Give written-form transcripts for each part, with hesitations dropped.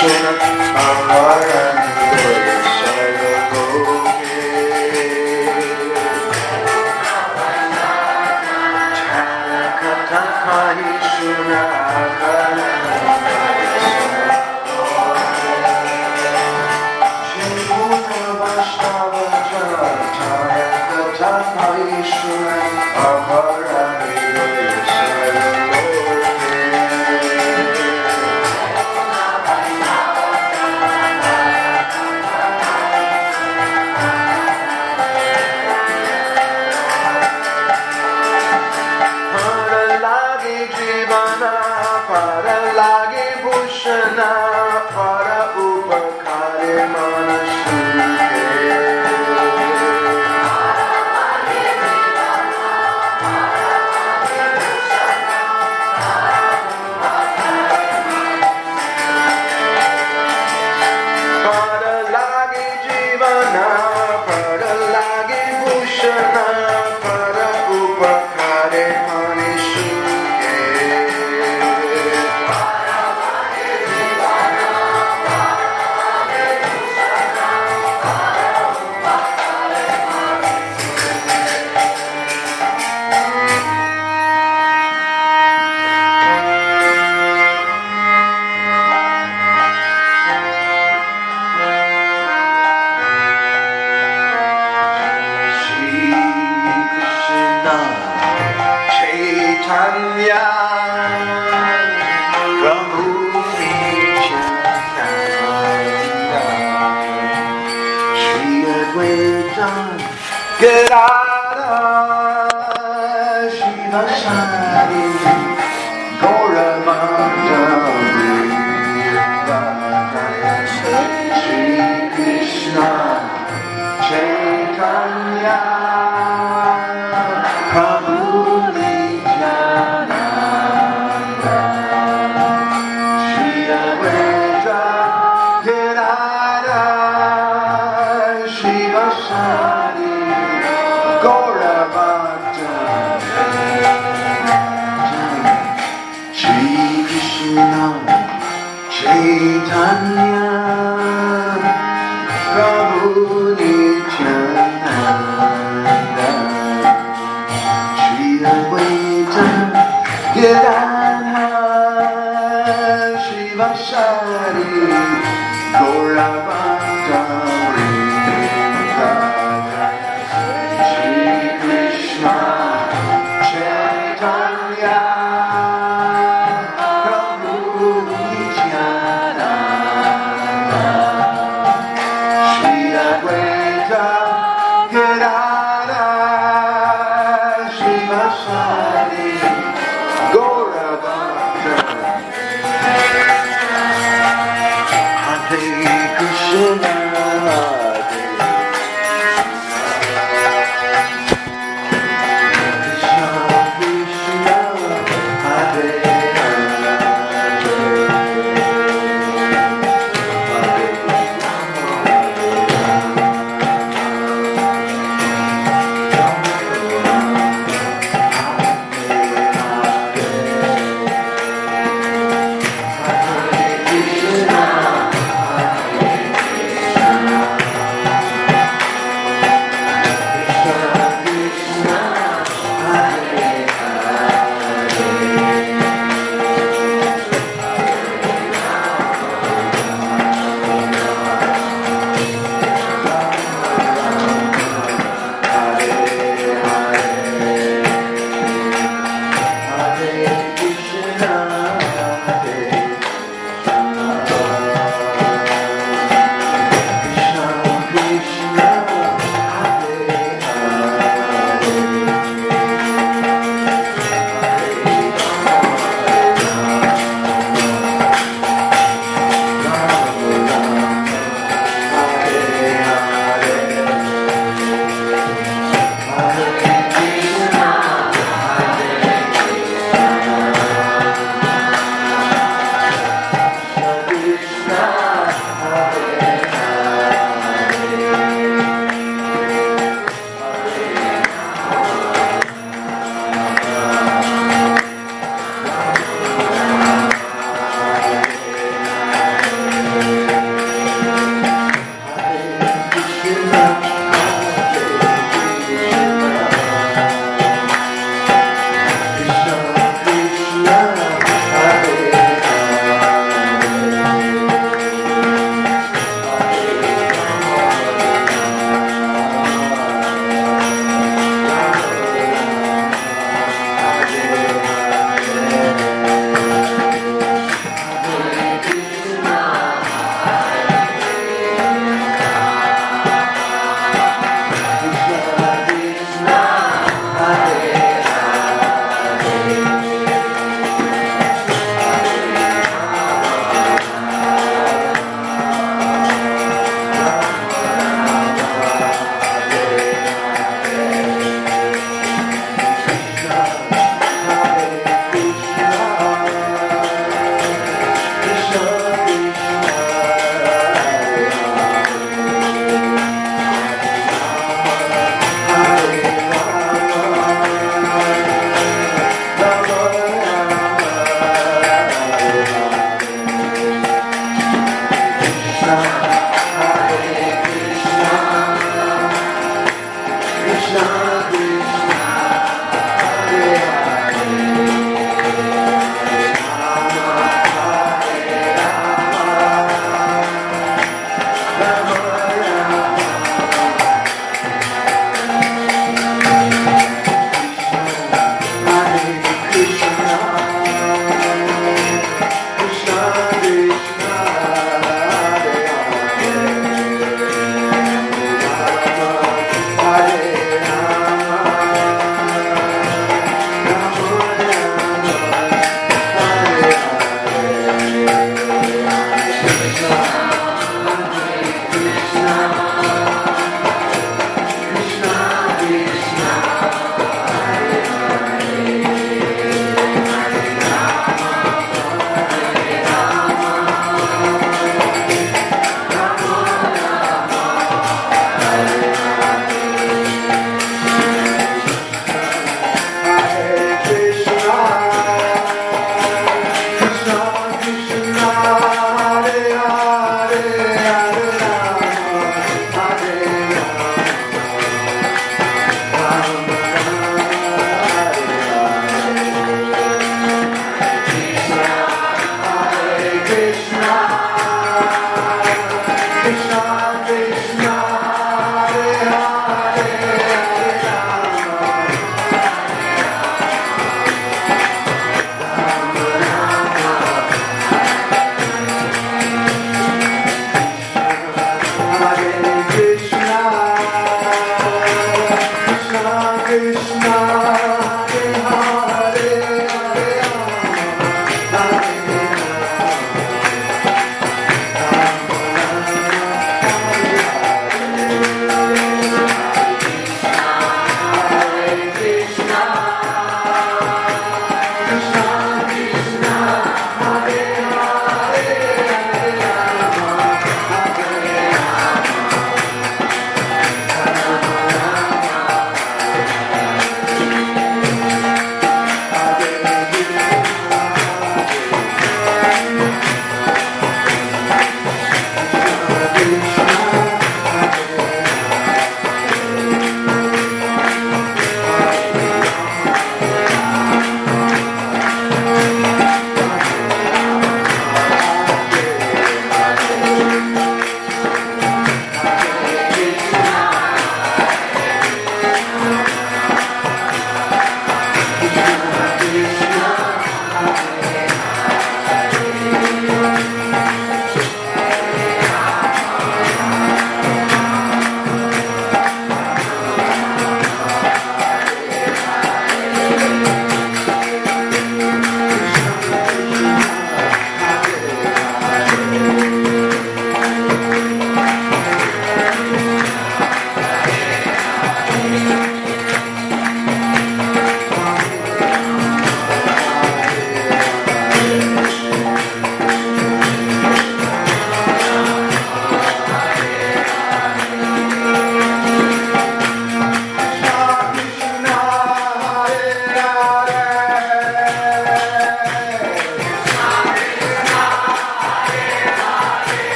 Krishna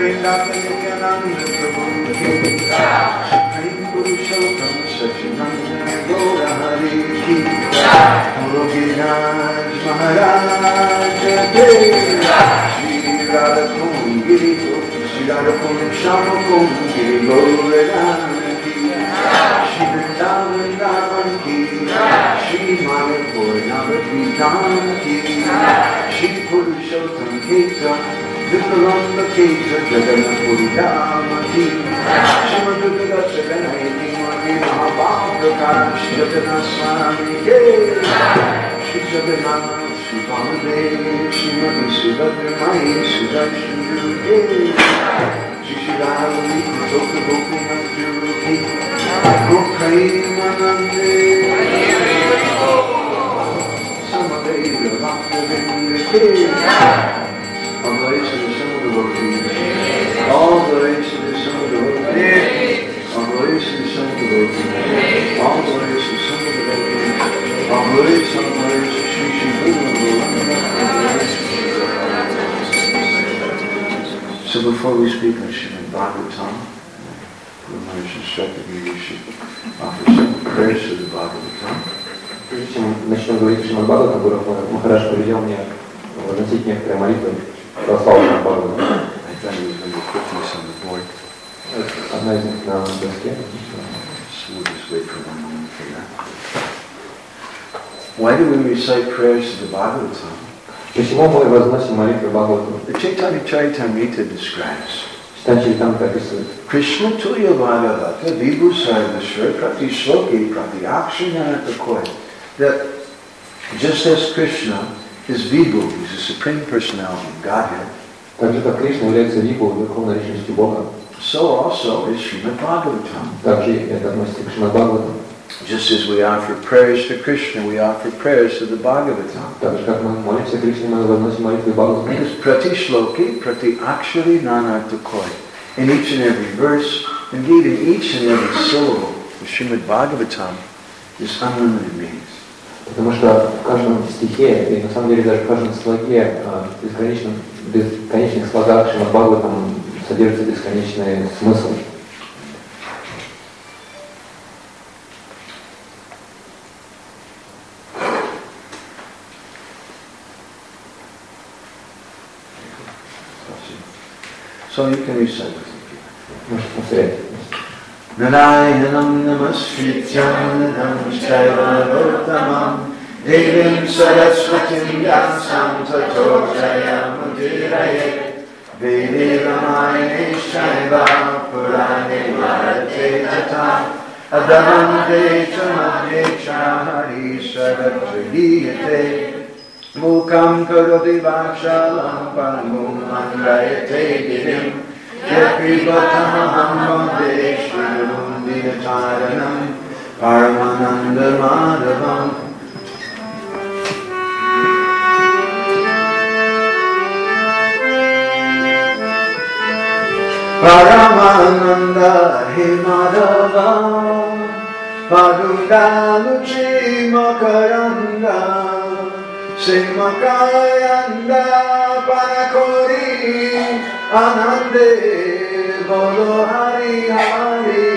Nityananda Prabhu Ki Supreme Purushottam Sachinandana Gaura Hari Ki Guru Giriraj Maharaj Ki Shri Radha Kundiri Shri Radha Kund Shama Kundiri Gaura Ki Shri Vrindavan Raman Ki Shri Mayapur Navadvitan Ki Shri Purushottam Keta Vikrama Keta Jagannath Dhamma Ki Shrimad Dasa Ganayati Mati Mahabhaprakash Jagana Swami Ki Shri Jagannath Shri Vamadev Shrimati Subhadramai Sudarshan Ki Shri Shri Radhavani Gopi Gopinath Ki Gopramanande Samadeva Bhaktivinoda Ki all glory to the Son of the Lord Jesus. All glory to the Son of the Lord Jesus. All glory to the Son of the Lord Jesus. All glory to the Son of the Lord Jesus. All glory to Shri Shri Guru. So before we speak on Srimad Bhagavatam, Guru Maharaj instructed me we should offer some prayers to the Bhagavatam. Прежде чем начнем говорить о Шримад Бхагаватам, Гуру Махарадж повелел мне возносить некоторые молитвы. Одна из них на доске. Why do we recite prayers to the Bhagavatam? Почему мы возносим молитвы Бхагаватам? The Chaitanya Charitamrita describes Читание Чаритамриты описывает. Krishna Tuya Bhagavata Vibhu Sarvaswar Prati Shloki Prati Akshanata Koi. That just as Krishna is Vibhu, he's the Supreme Personality of Godhead. Так же, как Кришна является Вибху, Верховной Личностью Бога, so also is Srimad Bhagavatam. Также это относится к Шримад Бхагаватам. Just as we offer prayers to Krishna, we offer prayers to the Bhagavatam. Так же, как мы молимся Кришне, мы возносим молитвы Бхагаватам. Because Prati Shloki, Prati Akshari Nanartakoi. In each and every verse, indeed in each and every syllable of Srimad Bhagavatam is unlimited meanings. Потому что в каждом стихе, и на самом деле даже в каждом слоге, в бесконечных слогах Шримад Бхагаватам содержится бесконечный смысл. So you can recite with me. Можете повторять. Narayanam namaskrityam chaiva narottamam devim saraswatim vyasam tato jayamudiraye vede ramayane shaiva purane bharate tata adamante chamadhe chahari saratradiyate mukam karoti vakshalam pangum mandrayate divim Yaprivatamaham Vande Shrirum Dinataranam Paramananda Madhavam Paramananda He Madhavam Padudaluchi Makaranda Simakayanda Panakori Anande Bolo Hari Hari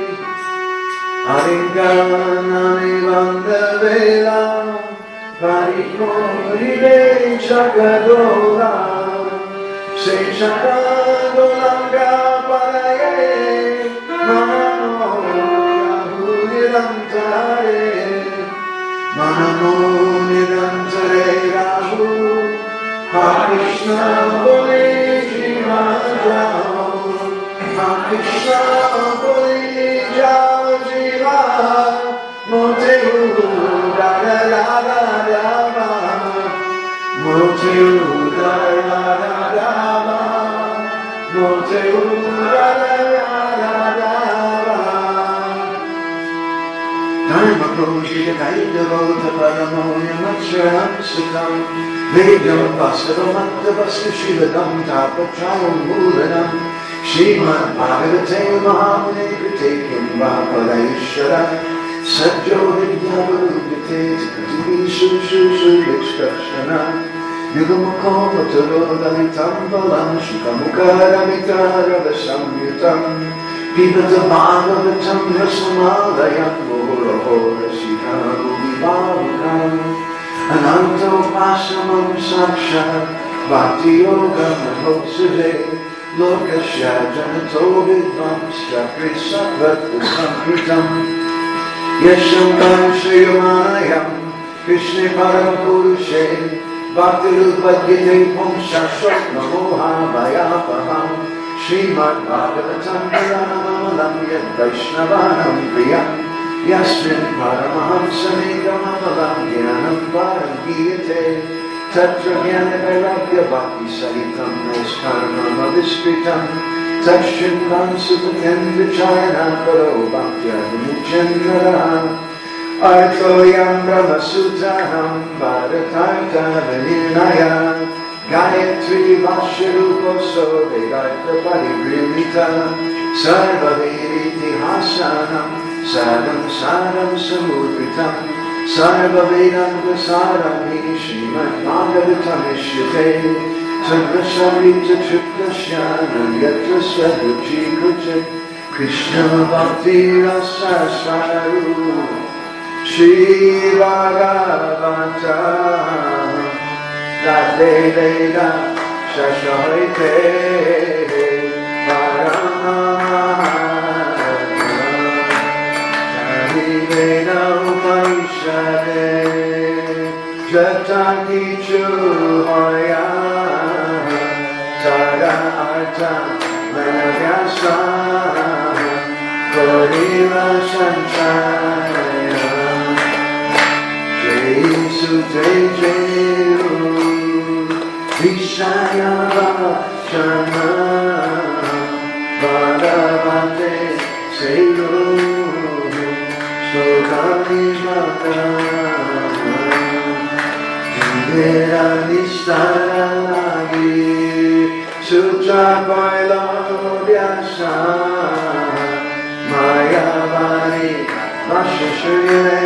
Haringanani Vandavela Parikori De Chakadola Se Chakadolanga Paraye Manano Yahudidantare Manano Nidantare Rahu Krishna Bole Jiva Krishna Bole Jao Jiva Motiu Dada Dada Dava Motiu Dada Dada Motiu Dada Dada Dharma Projita Kaidavota Paramoya Matsram Sitam Vedam Vasavamanta Vasavashivadam Tapachayam Mulanam Srimad Bhagavate Mahamune Kritekim Vaparayishara Sajjo Vidyavarudyate Kriti Shushu Vikshkashana Yugamukotodalitam balam Shukamukaramitaravashamyutam Pibata Bhagavatam Rasamalayam Mohorahora Shikharubhivavukam Ananto Pasamam Sakshat Bhakti Yoga Mahosade Lokasya Janato Vidvam Shakri Sattvat Samkritam Yashankam Shriyamayam Krishna Paramapurushe Bhakti-rupadhyate pumshashot namoha vayapaham Srimad Bhagavatam Paramamalam Yad Vaishnavanam Priyam Yasmin Paramahamsamekamalam Jnanam Param Giyate Tatra Jnana Vairagya Bhakti Sahitam Naiskarmam Aviskritam Tashrinvam Supatem Vichayana Karo Bhaktya Vimuchendraha Arthoyam Brahmasutaham Bharatartha Vinirnaya Gayatri Vasharuposo Vedartha Paribrimita Sarva Vediti Hasanam Sadam Sadam Samudritam Sarva Vedanta Sarami Srimad Bhagavatam Ishyate Sarvasarita Triptasyanam Yatra Svaduchi Kuche Krishna Bhakti Rasa Swarup Shri Bhagavata Radhe Veda Shashoite Shri Veda Upanishade Jataki Chuhoya Tada Arta Venavyasa Kodila Sanchaya Sutejeu Vishaya Vachana Bhagavate Seyo Slokani Mata Jivera Nistara Lagi Sutra Baila Vyasa Mayavani Vashashuyare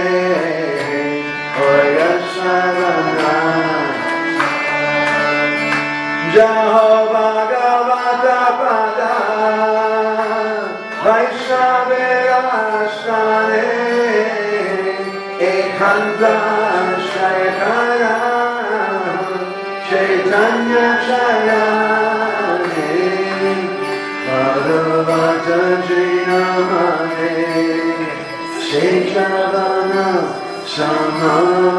Jaho Bhagavata Pada Vaishnavasthane Ekanta Shayakara Chaitanya Shayane Bhagavata Jinamane Shekhavana Sama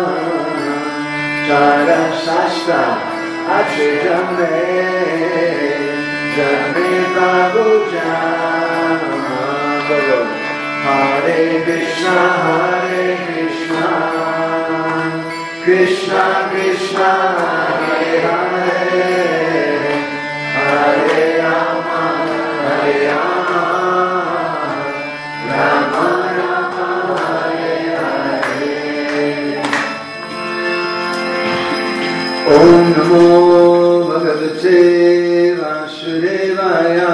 Chara Sastra Achijame Jame Prabhu Jama Hare Krishna Krishna Krishna Hare Hare Hare Rama Hare Rama Rama Rama Hare Hare Om Namo Bhagavate Vasudevaya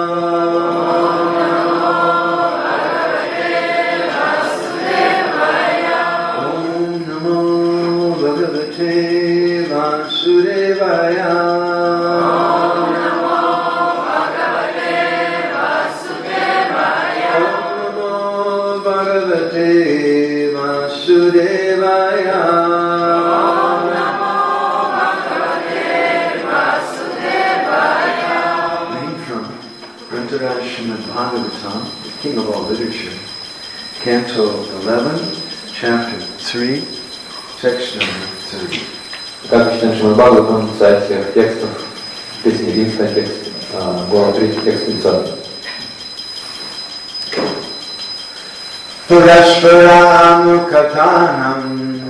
Om Namo Bhagavate Vasudevaya Om Namo Bhagavate Vasudevaya Srimad Bhagavatam, the king of all literature, Canto 11, Chapter 3, Text number 30. Как читаем Шримад Бхагаватам, сайт всех текстов, песни единственный текст, глава 3, текст 30. Purasparam Katanam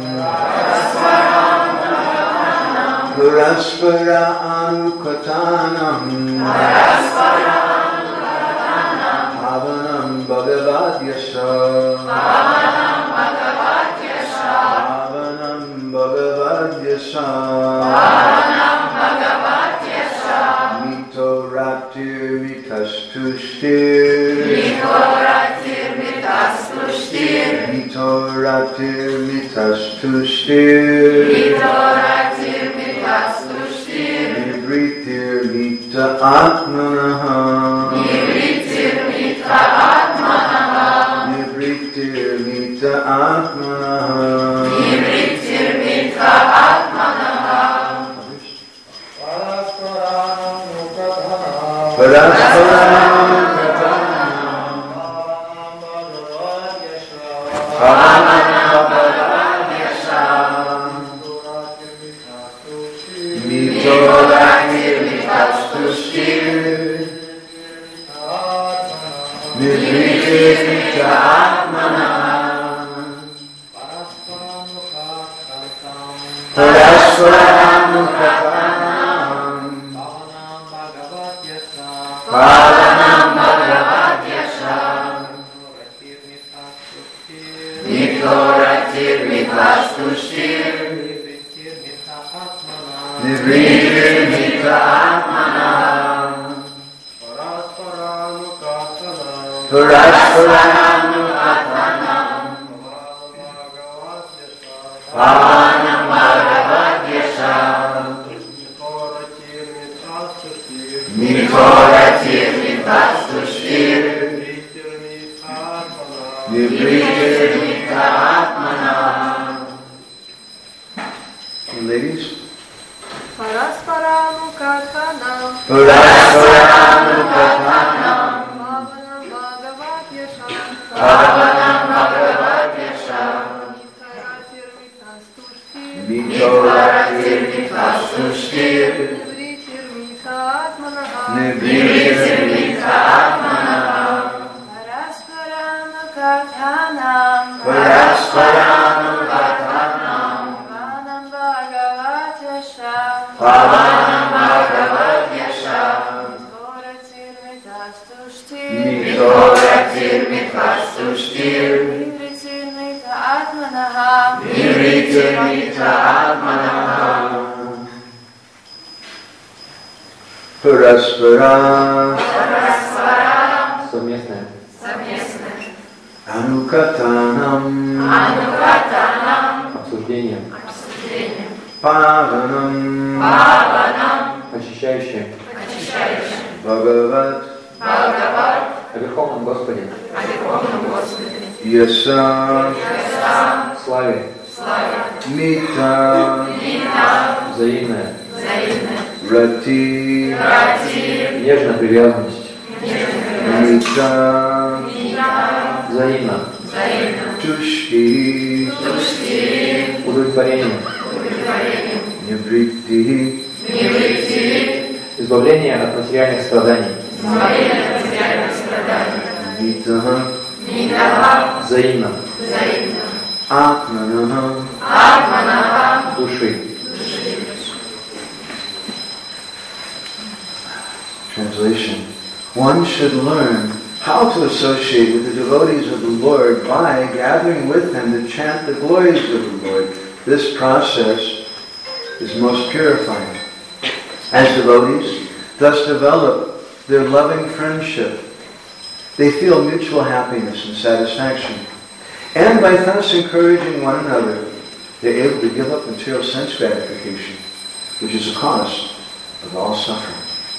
Bhavanam Bhagavad Yasha Mito Ratir Mitastushtir Mito Ratir Mitastushtir atmanaha. Nivrittirmitra atmanaha. Nivrittirmitra atmanaha. Nivrittirmitra atmanaha. Ladies? Parasparamukathanam. Parasparamukathanam. Bhavanam Bhagavat Yasham. Bhavanam Bhagavat Yasham. Mitoratirmitastushtir. Nivrittirmitra atmanaha. Nivrittirmitra atmanaha. Parasparamukathanam. Parasparamukathanam. Bhavanam Bhagavat Yasham. Bhavanam Bhagavat Yasham. Mitoratirmitastushtir. Nivrittirmitra atmanaha. Nivrittirmitra atmanaha. Parasparam. Совместное. Anukatanam. Обсуждение. Pavanam. Очищающее. Bhagavat. О Верховном Господе. Yasa. Славе. Mita. Взаимное. Rati. Нежная привязанность. Mita. Взаимно. Tushti. Удовлетворение. Nivritti. Избавление от материальных страданий. Mitaha. Взаимно. Atmanaha. Души. Translation. One should learn how to associate with the devotees of the Lord by gathering with them to chant the glories of the Lord. This process is most purifying. As devotees thus develop their loving friendship, they feel mutual happiness and satisfaction. And by thus encouraging one another, they're able to give up material sense gratification, which is the cause of all suffering.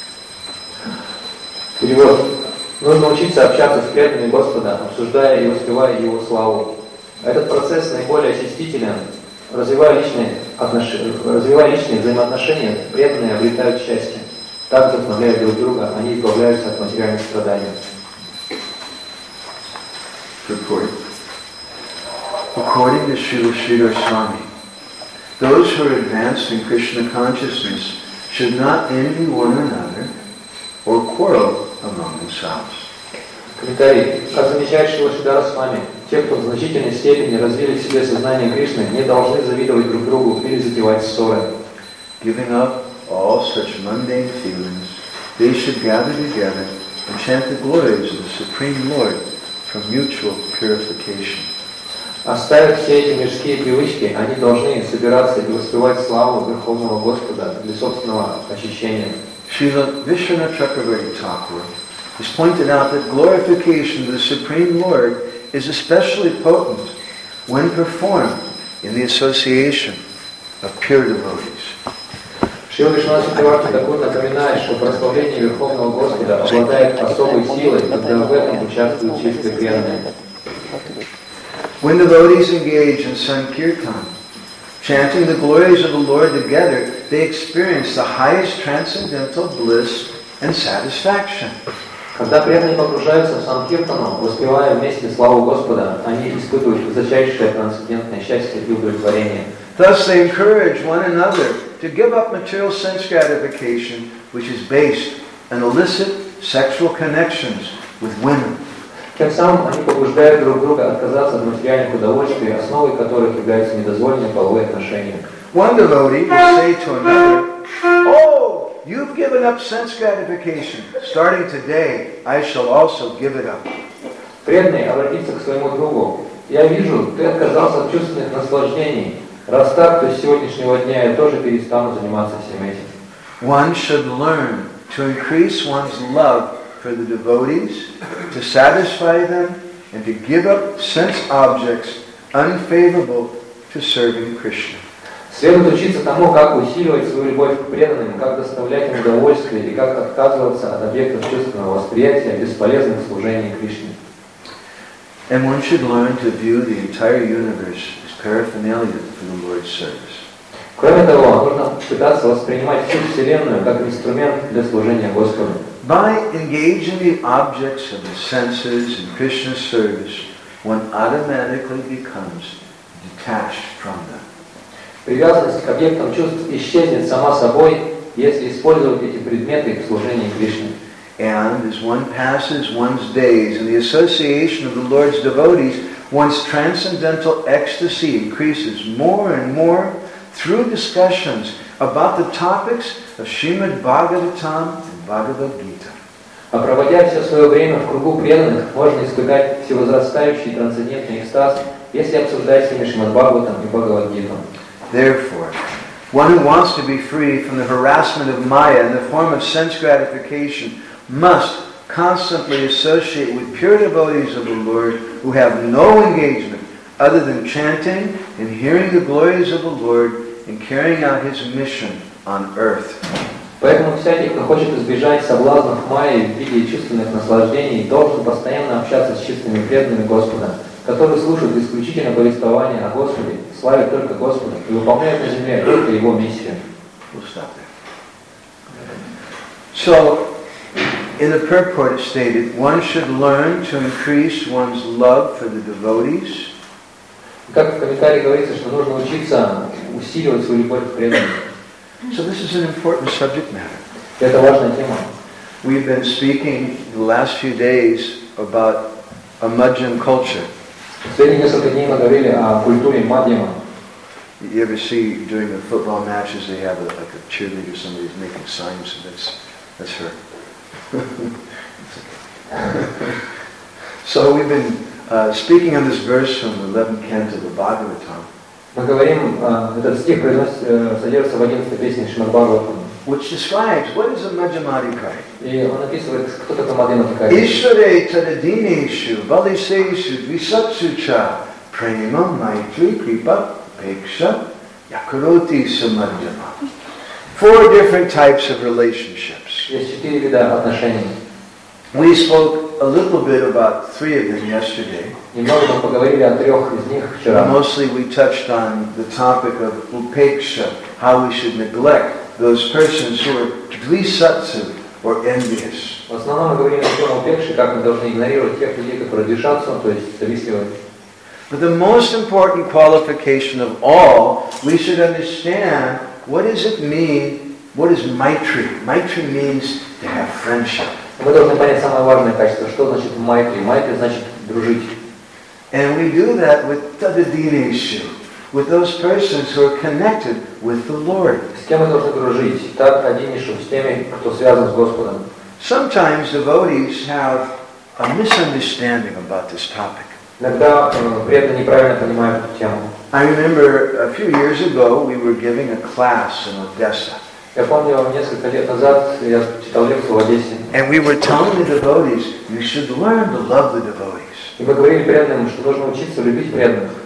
Перевод. Нужно учиться общаться с преданными Господа, обсуждая и воспевая Его славу. Этот процесс наиболее очистителен. Развивая личные взаимоотношения, преданные обретают счастье. Так, вдохновляя друг друга, они избавляются от материальных страданий. Report. According to Srila Sridhar Swami, those who are advanced in Krishna consciousness should not envy one another or quarrel among themselves. Комментарий. Как замечает Шрила Шридхара Свами, те, кто в значительной степени развили в себе сознание Кришны, не должны завидовать друг другу или затевать ссоры. Giving up all such mundane feelings, they should gather together and chant the glories of the Supreme Lord for mutual purification. Оставив все эти мирские привычки, они должны собираться и воспевать славу Верховного Господа для собственного очищения. Srila Vishwanath Chakravarti Thakur has pointed out that glorification of the Supreme Lord is especially potent when performed in the association of pure devotees. Шрила Вишванат Чакраварти Такур напоминает, что прославление Верховного Господа обладает особой силой, когда в этом участвуют чистые преданные. When devotees engage in Sankirtan, chanting the glories of the Lord together, they experience the highest transcendental bliss and satisfaction. Когда преданные погружаются в Санкиртану, воспевая вместе славу Господа, они испытывают высочайшее трансцендентное счастье и удовлетворение. Thus they encourage one another to give up material sense gratification, which is based on illicit sexual connections with women. Тем самым они побуждают друг друга отказаться от материальных удовольствий, основой которых являются недозволенные половые отношения. One devotee will say to another, "Oh, you've given up sense gratification. Starting today, I shall also give it up." Преданный обратится к своему другу. Я вижу, ты отказался от чувственных наслаждений. Раз так, то с сегодняшнего дня я тоже перестану заниматься всем этим. One should learn to increase one's love for the devotees, to satisfy them, and to give up sense objects unfavorable to serving Krishna. Следует учиться тому, как усиливать свою любовь к преданным, как доставлять им удовольствие и как отказываться от объектов чувственного восприятия, бесполезных в служении Кришне. And one should learn to view the entire universe as paraphernalia for the Lord's service. Кроме того, нужно пытаться воспринимать всю Вселенную как инструмент для служения Господу. By engaging the objects of the senses in Krishna's service, one automatically becomes detached from them. Привязанность к объектам чувств исчезнет сама собой, если использовать эти предметы в служении Кришне. And as one passes one's days in the association of the Lord's devotees, one's transcendental ecstasy increases more and more through discussions about the topics of Srimad Bhagavatam and Bhagavad Gita. А проводя все свое время в кругу преданных, можно испытать всевозрастающий трансцендентный экстаз, если обсуждать с ними Шримад Бхагаватам и Бхагавад-гиту. Therefore, one who wants to be free from the harassment of Maya in the form of sense gratification must constantly associate with pure devotees of the Lord who have no engagement other than chanting and hearing the glories of the Lord and carrying out His mission on earth. Поэтому всякий, кто хочет избежать соблазнов Майи в виде чувственных наслаждений, должен постоянно общаться с чистыми преданными Господа, которые слушают исключительно повествования о Господе, славят только Господа и выполняют на земле только Его миссию. We'll stop there. So, in the purport it's stated, one should learn to increase one's love for the devotees. Как в комментарии говорится, что нужно учиться усиливать свою любовь к преданным. So this is an important subject matter. Это важная тема. We've been speaking the last few days about a Madhyam culture. Последние несколько дней мы говорили о культуре Мадьяма. You ever see during the football matches they have like a cheerleader, somebody's making signs, and that's her. So we've been speaking on this verse from the 11th canto of the Bhagavatam. Мы говорим, этот стих содержится в 11-й песне Шримад Бхагаватам. Which describes what is a Madhyamadikari. И он описывает, кто такой Мадьямадикари. Ishvare tadadineshu baliseshu dvisatsu cha prema maitri kripa peksha yakaroti samadhyama. 4 different types of relationships. Есть 4 вида отношений. We spoke a little bit about 3 of them yesterday. Немного мы поговорили о 3 из них вчера. Mostly we touched on the topic of upeksha, how we should neglect those persons who are dvisatsu or envious. В основном мы говорили о том упекше, как мы должны игнорировать тех людей, которые дишатся, то есть завистливые. But the most important qualification of all, we should understand what does it mean, what is maitri? Maitri means to have friendship. Мы должны понять самое важное качество, что значит майтри. Майтри значит дружить. And we do that with tadadineshu, with those persons who are connected with the Lord. С кем мы должны дружить? Так, одинишу, с теми, кто связан с Господом. Sometimes devotees have a misunderstanding about this topic. Иногда преданные неправильно понимают эту тему. I remember a few years ago we were giving a class in Odessa. Я помню, несколько лет назад я читал лекцию в Одессе. And we were telling the devotees, you should learn to love the devotees. И мы говорили преданным, что нужно учиться любить преданных. That's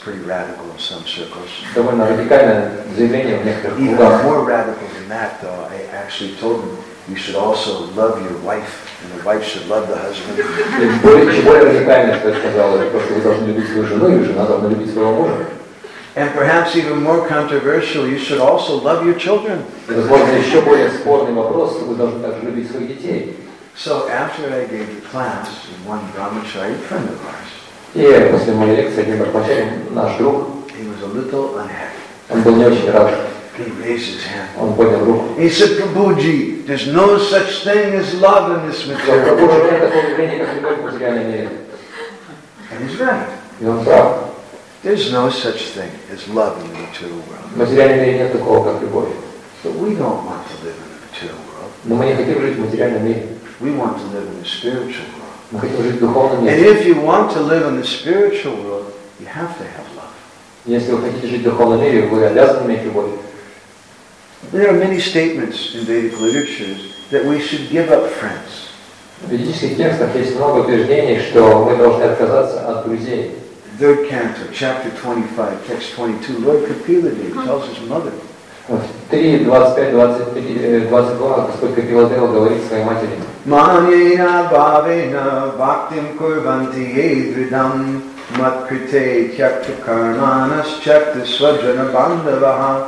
pretty radical in some circles. Довольно радикальное заявление в некоторых Even кругах. more radical than that, though, I actually told him you should also love your wife, and the wife should love the husband. Еще более радикально, что я сказал, это то, что вы должны любить свою жену, и жена должна любить своего мужа. And perhaps even more controversial, you should also love your children. И, возможно, еще более спорный вопрос, что вы должны также любить своих детей. So after I gave the class, one brahmachari friend of ours, И после моей лекции один брахмачари, наш друг, he was a little unhappy. он был не очень рад. He raised his hand. Он поднял руку. He said, Prabhuji, there's no such thing as love in this material Прабху, world. нет такого явления, как любовь в материальном мире. And he's right. И он прав. There's no such thing as love in the material world. В материальном мире нет такого, как любовь. But we don't want to live in the material world. Но мы не хотим жить в материальном мире. We want to live in the spiritual world. Мы хотим жить в духовном And мире. if you want to live in the spiritual world, you have to have love. Если вы хотите жить в духовном мире, вы обязаны иметь любовь. There are many statements in Vedic literatures that we should give up friends. В ведических текстах есть много утверждений, что мы должны отказаться от друзей. Third canto, chapter 25, text 22, Lord Kapila Devi tells his mother, В 3, 25, 23, 22 Господь Капиладева говорит своей матери. Manena bhavena bhaktim kurvanti edridam matkrite tyakta karmanas chakta swajana bandavaha.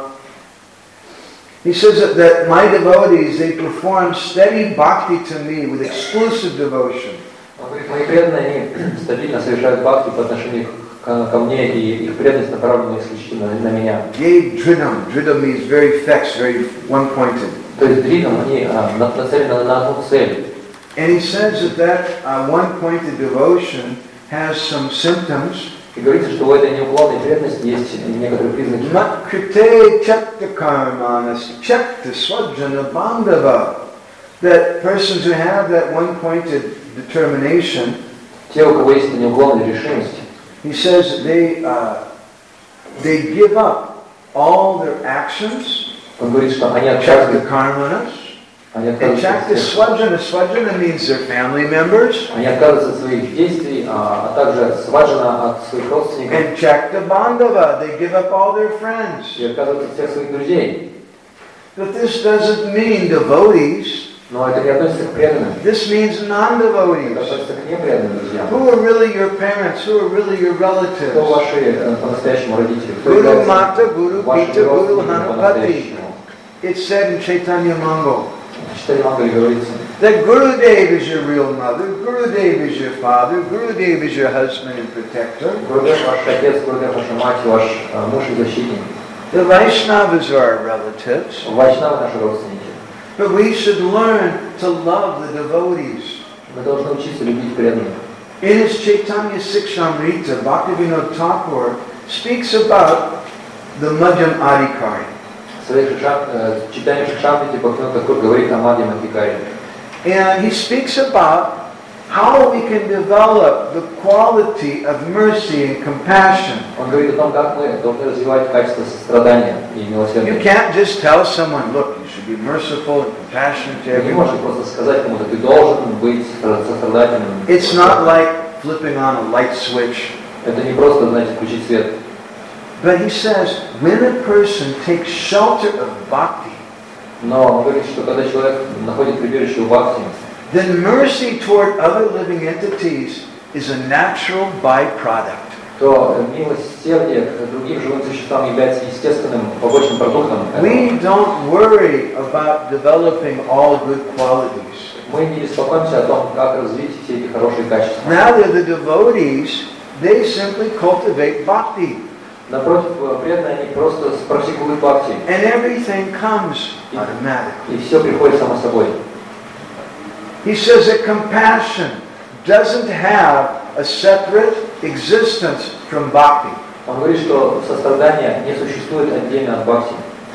He says that my devotees, they perform steady bhakti to me with exclusive devotion. Он говорит, мои преданные, они стабильно совершают бхакти по отношению ко мне, и их преданность направлена исключительно на меня. Ye dridam. Dridam means very fixed, very one-pointed. То есть дридом они нацелены на одну цель. And he says that one-pointed devotion has some symptoms. И говорится, что у этой неуклонной преданности есть некоторые признаки. Matkrite chakta karmanas chakta swajana bandava. That persons who have that one-pointed determination, Те, у кого есть неуклонная решимость, he says they give up all their actions, он говорит, что они chakta отказываются. karmanas, Они and отказываются chakta от всех. swajana means their family members, Они отказываются от своих действий, а также сваджана от своих родственников. and chakta bandava, they give up all their friends. И отказываются от всех своих друзей. But this doesn't mean devotees. Но это не относится к преданным. This means Это non-devotees. относится к непреданным друзьям. Who are really your parents? Who are really your Кто relatives? ваши по-настоящему родители? Кто Guru является Mata, Guru вашими Pita, Guru родственниками Hanupati. по-настоящему? It's said in Chaitanya Mangal В Читали Мангале говорится, that Guru Dev is your real mother, Guru Dev is your father, Guru Dev is your husband and protector. Гурудев ваш отец, Гурудев ваша мать, ваш муж и защитник. The Vaishnavas are our relatives, Вайшнавы наши родственники. but we should learn to love the devotees. Мы должны учиться любить преданных. In his Chaitanya Sikshamrita, Bhaktivinoda Thakur speaks about the Madhyam Adhikari. В своих читаниях Шикшамрити Бхактивинода Тхакур говорит о Мадьям Адхикаре. And he speaks about how we can develop the quality of mercy and compassion. Он говорит о том, как мы должны развивать качество сострадания и You милосердия. can't just tell someone, look, you should be merciful and compassionate to Ты не можешь everyone. просто сказать кому-то, ты должен быть сострадательным. It's not like flipping on a light switch. Это не просто, знаете, включить свет. But he says, when a person takes shelter of bhakti, Но он говорит, что когда человек находит прибежище у бхакти, then mercy toward other living entities is a natural byproduct. то милосердие к другим живым существам является естественным побочным продуктом этого. We don't worry about developing all good qualities. Мы не беспокоимся о том, как развить все эти хорошие качества. Rather, the devotees, they simply cultivate bhakti. Напротив, преданные, они просто практикуют бхакти. And everything comes automatically. И все приходит само собой. He says that compassion doesn't have a separate existence from bhakti. Он говорит, что сострадание не существует отдельно от бхакти.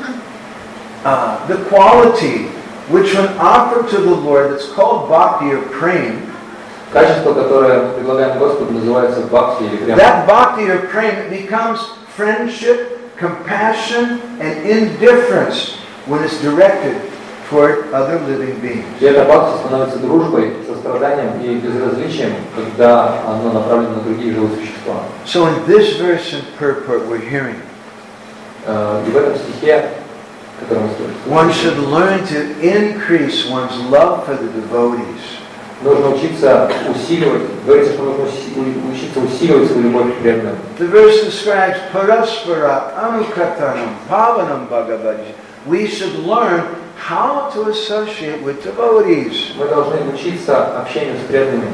The quality which when offered to the Lord, that's called bhakti or prem, Качество, которое мы предлагаем Господу, называется бхакти или прямо. that bhakti or prem, it becomes friendship, compassion, and indifference when it's directed toward other living beings. И эта бхакти становится дружбой, состраданием и безразличием, когда оно направлено на другие живые существа. So in this verse in purport we're hearing, И в этом стихе, который мы слышим, one should learn to increase one's love for the devotees. нужно учиться усиливать, говорится, что нужно учиться усиливать свою любовь к преданным. The verse describes paraspara anukatanam pavanam bhagavati. We should learn how to associate with devotees. Мы должны учиться общению с преданными.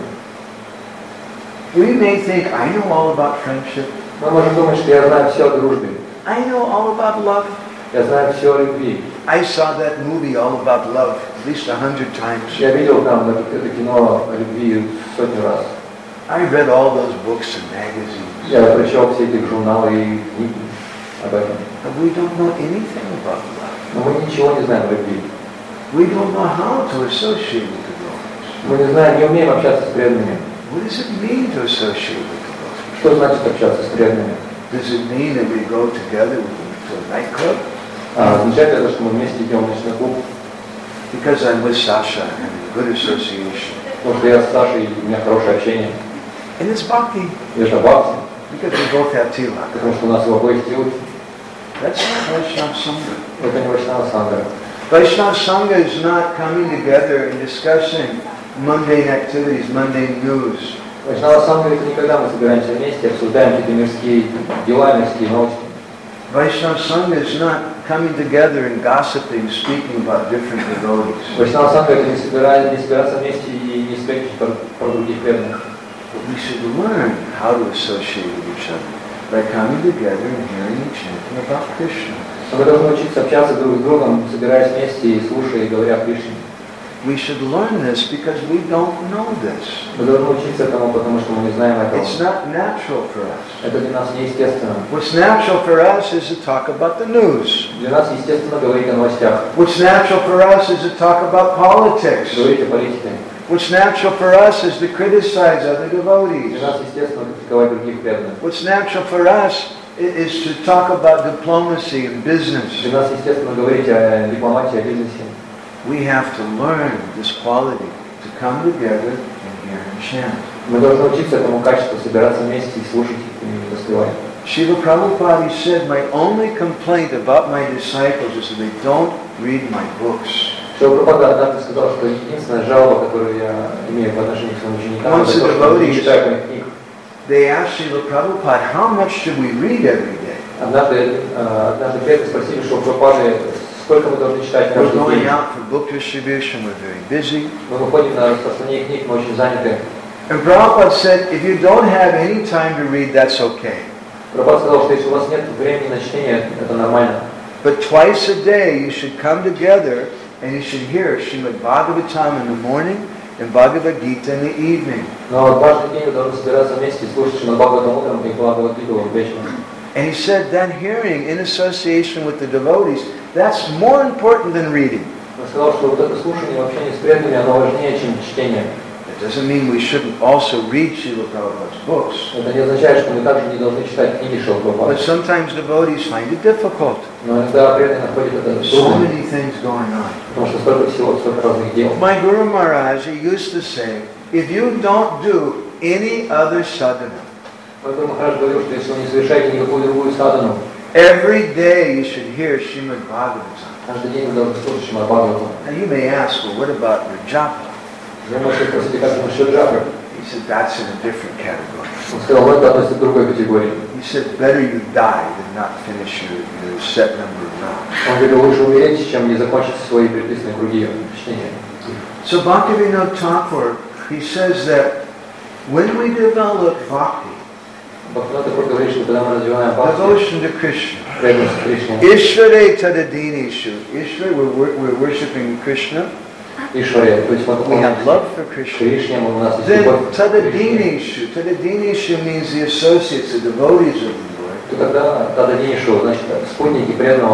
We may think, I know all about friendship. Мы можем думать, что я знаю все о дружбе, I know all about love. я знаю все о любви. I saw that movie all about love at least 100 times. Я видел там это кино о любви сотню раз. I read all those books and magazines. Я прочел все эти журналы и книги об этом. But we don't know anything about love. Но мы ничего не знаем о любви. We don't know how to associate with devotees. Мы не знаем, не умеем общаться с преданными. What does it mean to associate with devotees? Что значит общаться с преданными? Does it mean that we go together to a nightclub? Означает это, что мы вместе идем в ночной клуб, Because I'm with Sasha and in good association. потому что я с Сашей, и у меня хорошее общение. And it's bhakti. И это бхакти, Because we both have tilak. потому что у нас у обоих тилки. That's not Vaishnava Sangha. Это не Вайшнава Сангха. Vaishnava Sangha is not coming together and discussing mundane activities, mundane news. Вайшнава Сангха — это не когда мы собираемся вместе, обсуждаем какие-то мирские дела, мирские новости. Vaishnava Sangha is not coming together and gossiping, speaking about different devotees. Вайшнава Сангха — это не собираться вместе и не сплетничать про других преданных. We should learn how to associate with each other by coming together and hearing and chanting about Krishna. Но мы должны учиться общаться друг с другом, собираясь вместе и слушая, и говоря о Кришне. We should learn this because we don't know this. Мы должны учиться этому, потому что мы не знаем этого. It's not natural for us. Это для нас неестественно. What's natural for us is to talk about the news. Для нас естественно говорить о новостях, What's natural for us is to talk about politics. говорить о политике. What's natural for us is to criticize other devotees. Для нас естественно критиковать других преданных. What's natural for us is to talk about diplomacy and business. Для нас естественно говорить о дипломатии, о бизнесе. We have to learn this quality to come together and hear and chant. Мы должны учиться этому качеству, собираться вместе и слушать и воспевать. Srila Prabhupada said, my only complaint about my disciples is that they don't read my books. Шрила Прабхупада однажды сказал, что единственная жалоба, которую я имею по отношению к своим ученикам, это то, что они не читают моих книг. They asked Srila Prabhupada, how much should we read every day? Однажды преданные спросили Шрила Прабхупады, сколько мы должны читать We're каждый going день. out for book distribution, we're very busy. Мы выходим на распространение книг, мы очень заняты. And Prabhupada said, if you don't have any time to read, that's okay. Прабхупада сказал, что если у вас нет времени на чтение, это нормально. But twice a day you should come together and you should hear Srimad Bhagavatam in the morning and Bhagavad Gita in the evening. Но каждый день вы должны собираться вместе и слушать Шримад Бхагаватам утром и Бхагавад-гиту вечером. And he said that hearing in association with the devotees, that's more important than reading. Он сказал, что вот это слушание в общении с преданными, оно важнее, чем чтение. It doesn't mean we shouldn't also read Srila Prabhupada's books. Это не означает, что мы также не должны читать книги Шрилы Прабхупады. But sometimes devotees find it difficult. Но иногда преданные находят это So трудным, many things going on. потому что столько всего, столько разных дел. My Guru Maharaj he used to say, if you don't do any other sadhana, Мой Гуру Махарадж говорил, что если вы не совершаете никакую другую садану, every day you should hear Srimad Bhagavatam. каждый день вы должны слушать Шримад Бхагаватам. Now you may ask, well, what about your japa? Вы можете спросить, как насчет джапы? He said, that's in a different category. Он сказал, ну это относится к другой категории. He said, better you die than not finish your set number of rounds. Он говорил, лучше умереть, чем не закончить свои предписанные круги чтения. So Bhaktivinoda Thakur, he says that when we develop bhakti, Бхактивинода Тхакур говорит, что когда мы развиваем бхакти, devotion to Krishna, преданность Кришне, Ishvare Tadadinishu, Ishvare, we're worshipping Krishna, Ишваре, то есть we have love for Krishna. Кришне, у нас есть Then любовь к Кришне. Tadadinishu means the associates, the devotees of the Lord. То тогда Тададинишу, значит, спутники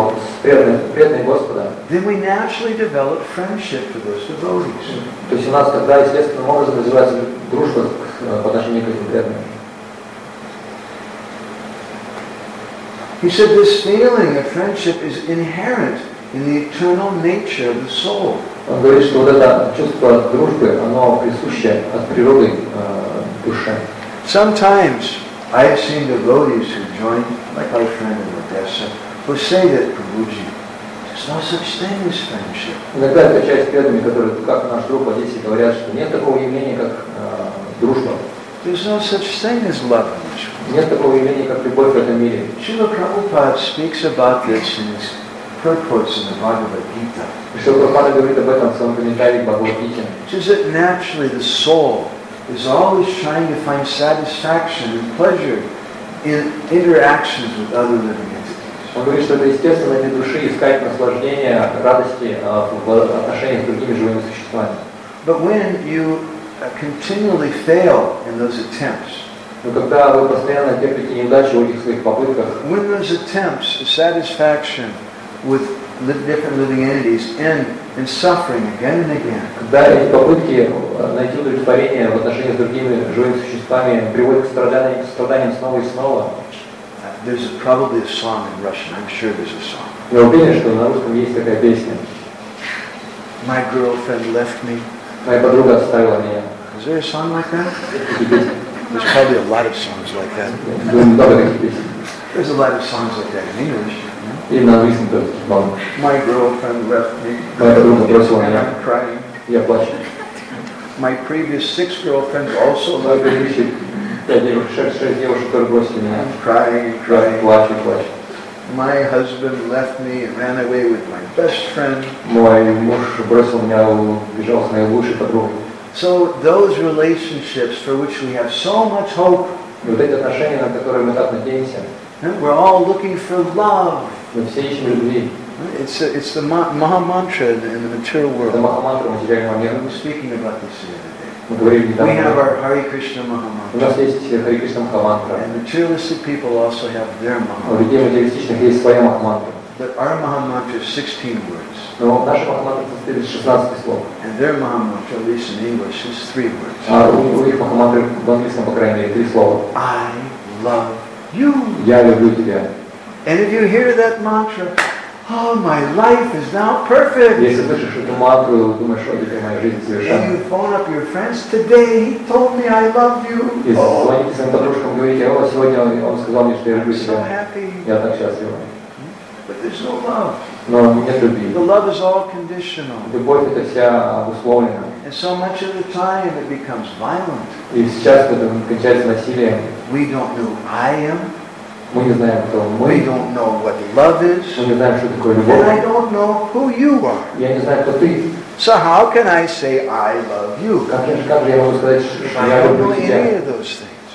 преданные Господа. Then we naturally develop friendship for those devotees. То есть у нас тогда естественным образом развивается дружба по отношению к этим преданным. He said this feeling of friendship is inherent in the eternal nature of the soul. Он говорит, что вот это чувство дружбы, оно присуще от природы душе. Sometimes I have seen devotees who join, like our friend in Odessa, who say that, Prabhuji, there's no such thing as friendship. Иногда я встречаюсь с преданными, которые, как наш друг в Одессе, говорят, что нет такого явления, как дружба. There's no such thing as love in this world. Нет такого явления, как любовь в этом мире. Srila Prabhupada speaks about this in his purports in the Bhagavad Gita. Шрила Прабхупада говорит об этом в своем комментарии к Бхагавад-гите. Which is that naturally the soul is always trying to find satisfaction and pleasure in interactions with other living entities. Он говорит, что это естественно для души искать наслаждение, радости в отношениях с другими живыми существами. But when you continually fail in those attempts, Но когда вы постоянно терпите неудачу в этих своих попытках, when those attempts of satisfaction with different living entities end in suffering again and again, когда эти попытки найти удовлетворение в отношении с другими живыми существами приводят к страданиям снова и снова, there's probably a song in Russian. I'm sure there's a song. я уверен, что на русском есть такая песня. My girlfriend left me. Моя подруга оставила меня. Is there a song like that? Такие песни. There's probably a lot of songs like that. Думаю, много таких песен. There's a lot of songs like that in English. И на английском тоже много. My girlfriend left me. Моя подруга бросила And меня. I'm crying. Я плачу. My previous 6 girlfriends also Мои left me. предыдущие 6 девушек, которые бросили меня. I'm crying, Я crying. плачу, плачу. My husband left me and ran away with my best friend. Мой муж бросил меня, убежал с моей лучшей подругой. So those relationships for which we have so much hope, И вот эти отношения, на которые мы так надеемся, we're all looking for love. мы все ищем любви. It's the Maha Mantra in the material Это world. Махамантра материального I мира. was speaking about this the other day. Мы говорили We have недавно. our Hare Krishna Maha У нас Mantra. есть Хари Кришна Махамантра. And materialistic people also have their Maha У Mantra. людей материалистичных есть своя Махамантра. But our Maha Mantra is 16 words. Но наша Махамантра состоит из 16 слов. And their Maha Mantra, at least in English, is 3 words. А у их Махамантры в английском, по крайней мере, 3 слова. I love you. Я люблю тебя. And if you hear that mantra, oh, my life is now perfect. Если слышишь эту мантру, думаешь, что теперь моя жизнь And совершенна. you phone up your friends, today he told me I love you. И Oh, звоните своим подружкам, говорите, о, сегодня он сказал мне, что я люблю I'm so тебя. happy. Я так счастлива. But there's no love. Но нет любви. The love is all conditional. Любовь это вся обусловлена. And so much of the time it becomes violent. И сейчас это кончается насилием. We don't know who I am. Мы не знаем, кто We мы. don't know what love is. Мы не знаем, что такое And I любовь. don't know who you are. Я не знаю, кто ты. So how can I say I love you? Как же я могу сказать, If что I я don't know люблю any тебя? of those things.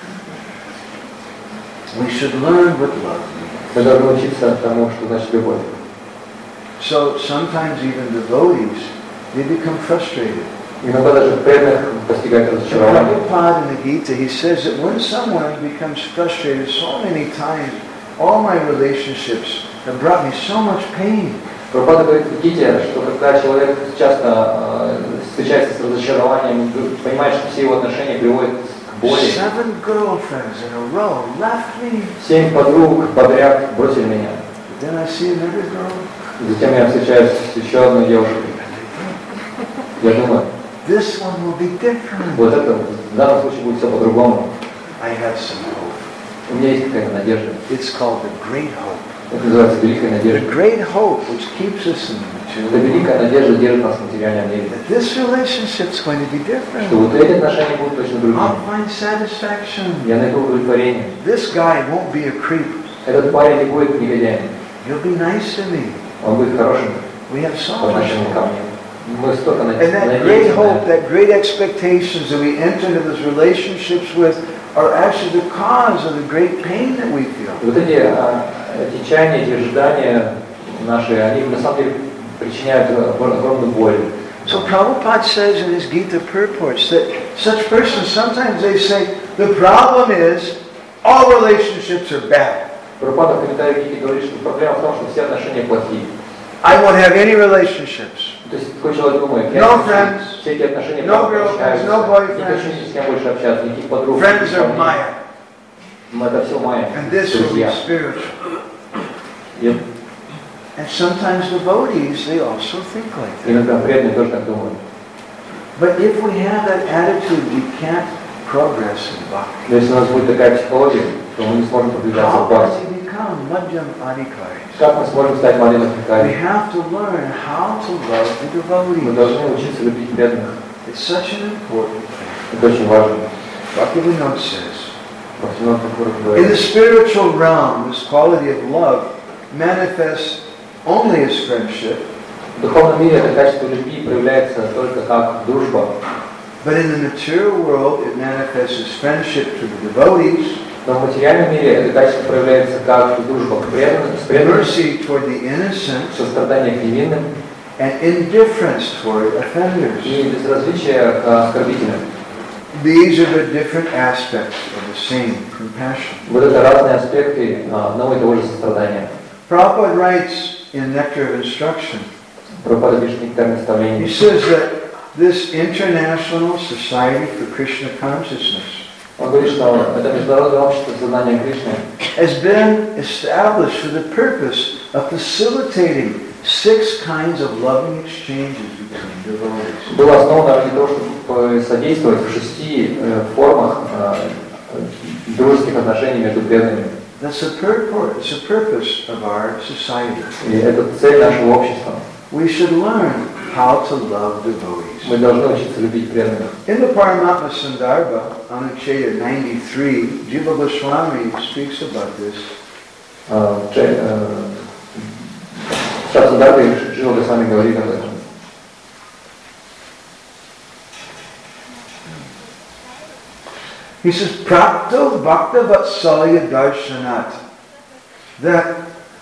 We should learn what love means. Мы должны учиться тому, что значит любовь. So sometimes even devotees, they become frustrated. Иногда даже преданных постигает разочарование. Prabhupada in the Gita, he says that when someone becomes frustrated so many times, all my relationships have brought me so much pain. Прабхупада говорит в Гите, что когда человек часто встречается с разочарованием, понимает, что все его отношения приводят к боли. 7 girlfriends in a row left me. 7 подруг подряд бросили меня. Then I see another girl. Затем я встречаюсь с еще одной девушкой. Я думаю, This one will be different. вот это в данном случае будет все по-другому. I have some hope. У меня есть какая-то надежда. It's called the great hope. Это называется великая The надежда. great hope which keeps us in Эта the material world. великая надежда держит нас в материальном мире. That this relationship is going to be Что different. вот эти отношения будут точно другими. I'll find satisfaction. Я найду удовлетворение. This guy won't be a creep. Этот парень не будет негодяем. He'll be nice to me. Он будет хорошим We have so по much отношению ко hope. мне. Мы столько And that great надеемся на hope, это. that great expectations that we enter into those relationships with are actually the cause of the great pain that we feel. Вот эти чаяния, эти ожидания наши, они на самом деле причиняют огромную боль. So Prabhupada says in his Gita purports that such persons, sometimes they say, the problem is all relationships are bad. Прабхупада в комментарии Гите говорит, что проблема в том, что все отношения плохие. I won't have any relationships. То есть такой человек думает, No friends, все эти отношения no плохо girlfriends, кончаются, no boyfriends. не хочу ни с кем больше общаться, никаких подруг, Friends никаких are парней. Maya. Это все майя, And this will be друзья. spiritual. И And sometimes devotees, they also think like that. Иногда преданные тоже так думают. But if we have that attitude, we can't progress in bhakti. Но если у нас будет такая психология, то мы не сможем продвигаться How в can бхакти. we become madhyam adhikaris? Как мы сможем стать Мадхьям We Адхикари? have to learn how to love the Мы devotees. должны учиться любить преданных. It's such an important thing. Это очень важно. Bhaktivinoda says, Бхактивинода Тхакур in говорит, the spiritual realm, this quality of love manifests only as friendship, в духовном мире это качество любви проявляется только как дружба. but in the material world, it manifests as friendship to the devotees, Но в материальном мире это качество проявляется как дружба к преданным, с преданными, mercy toward the innocent, сострадание к невинным and indifference toward offenders. и безразличие к оскорбителям. These are the different aspects of the same compassion. Вот это разные аспекты одного и того же сострадания. Prabhupada writes in Nectar of Instruction, Прабхупада пишет нектар he наставлений. says that this International Society for Krishna Consciousness Он говорит, что это международное общество сознания Кришны has been established for the purpose of facilitating 6 kinds of loving exchanges between devotees. было основано ради того, чтобы содействовать в 6 формах дружеских отношений между преданными. That's the purport, it's the purpose of our society. И это цель нашего общества. We should learn how to love devotees. Мы должны учиться любить преданных. In the Paramatma Sandarbha, Anucheta 93, Jiva Goswami speaks about this. Сейчас Сандарбе Джива Госвами говорит об этом. He says, Prapto Bhakta Vatsalya Darshanat. That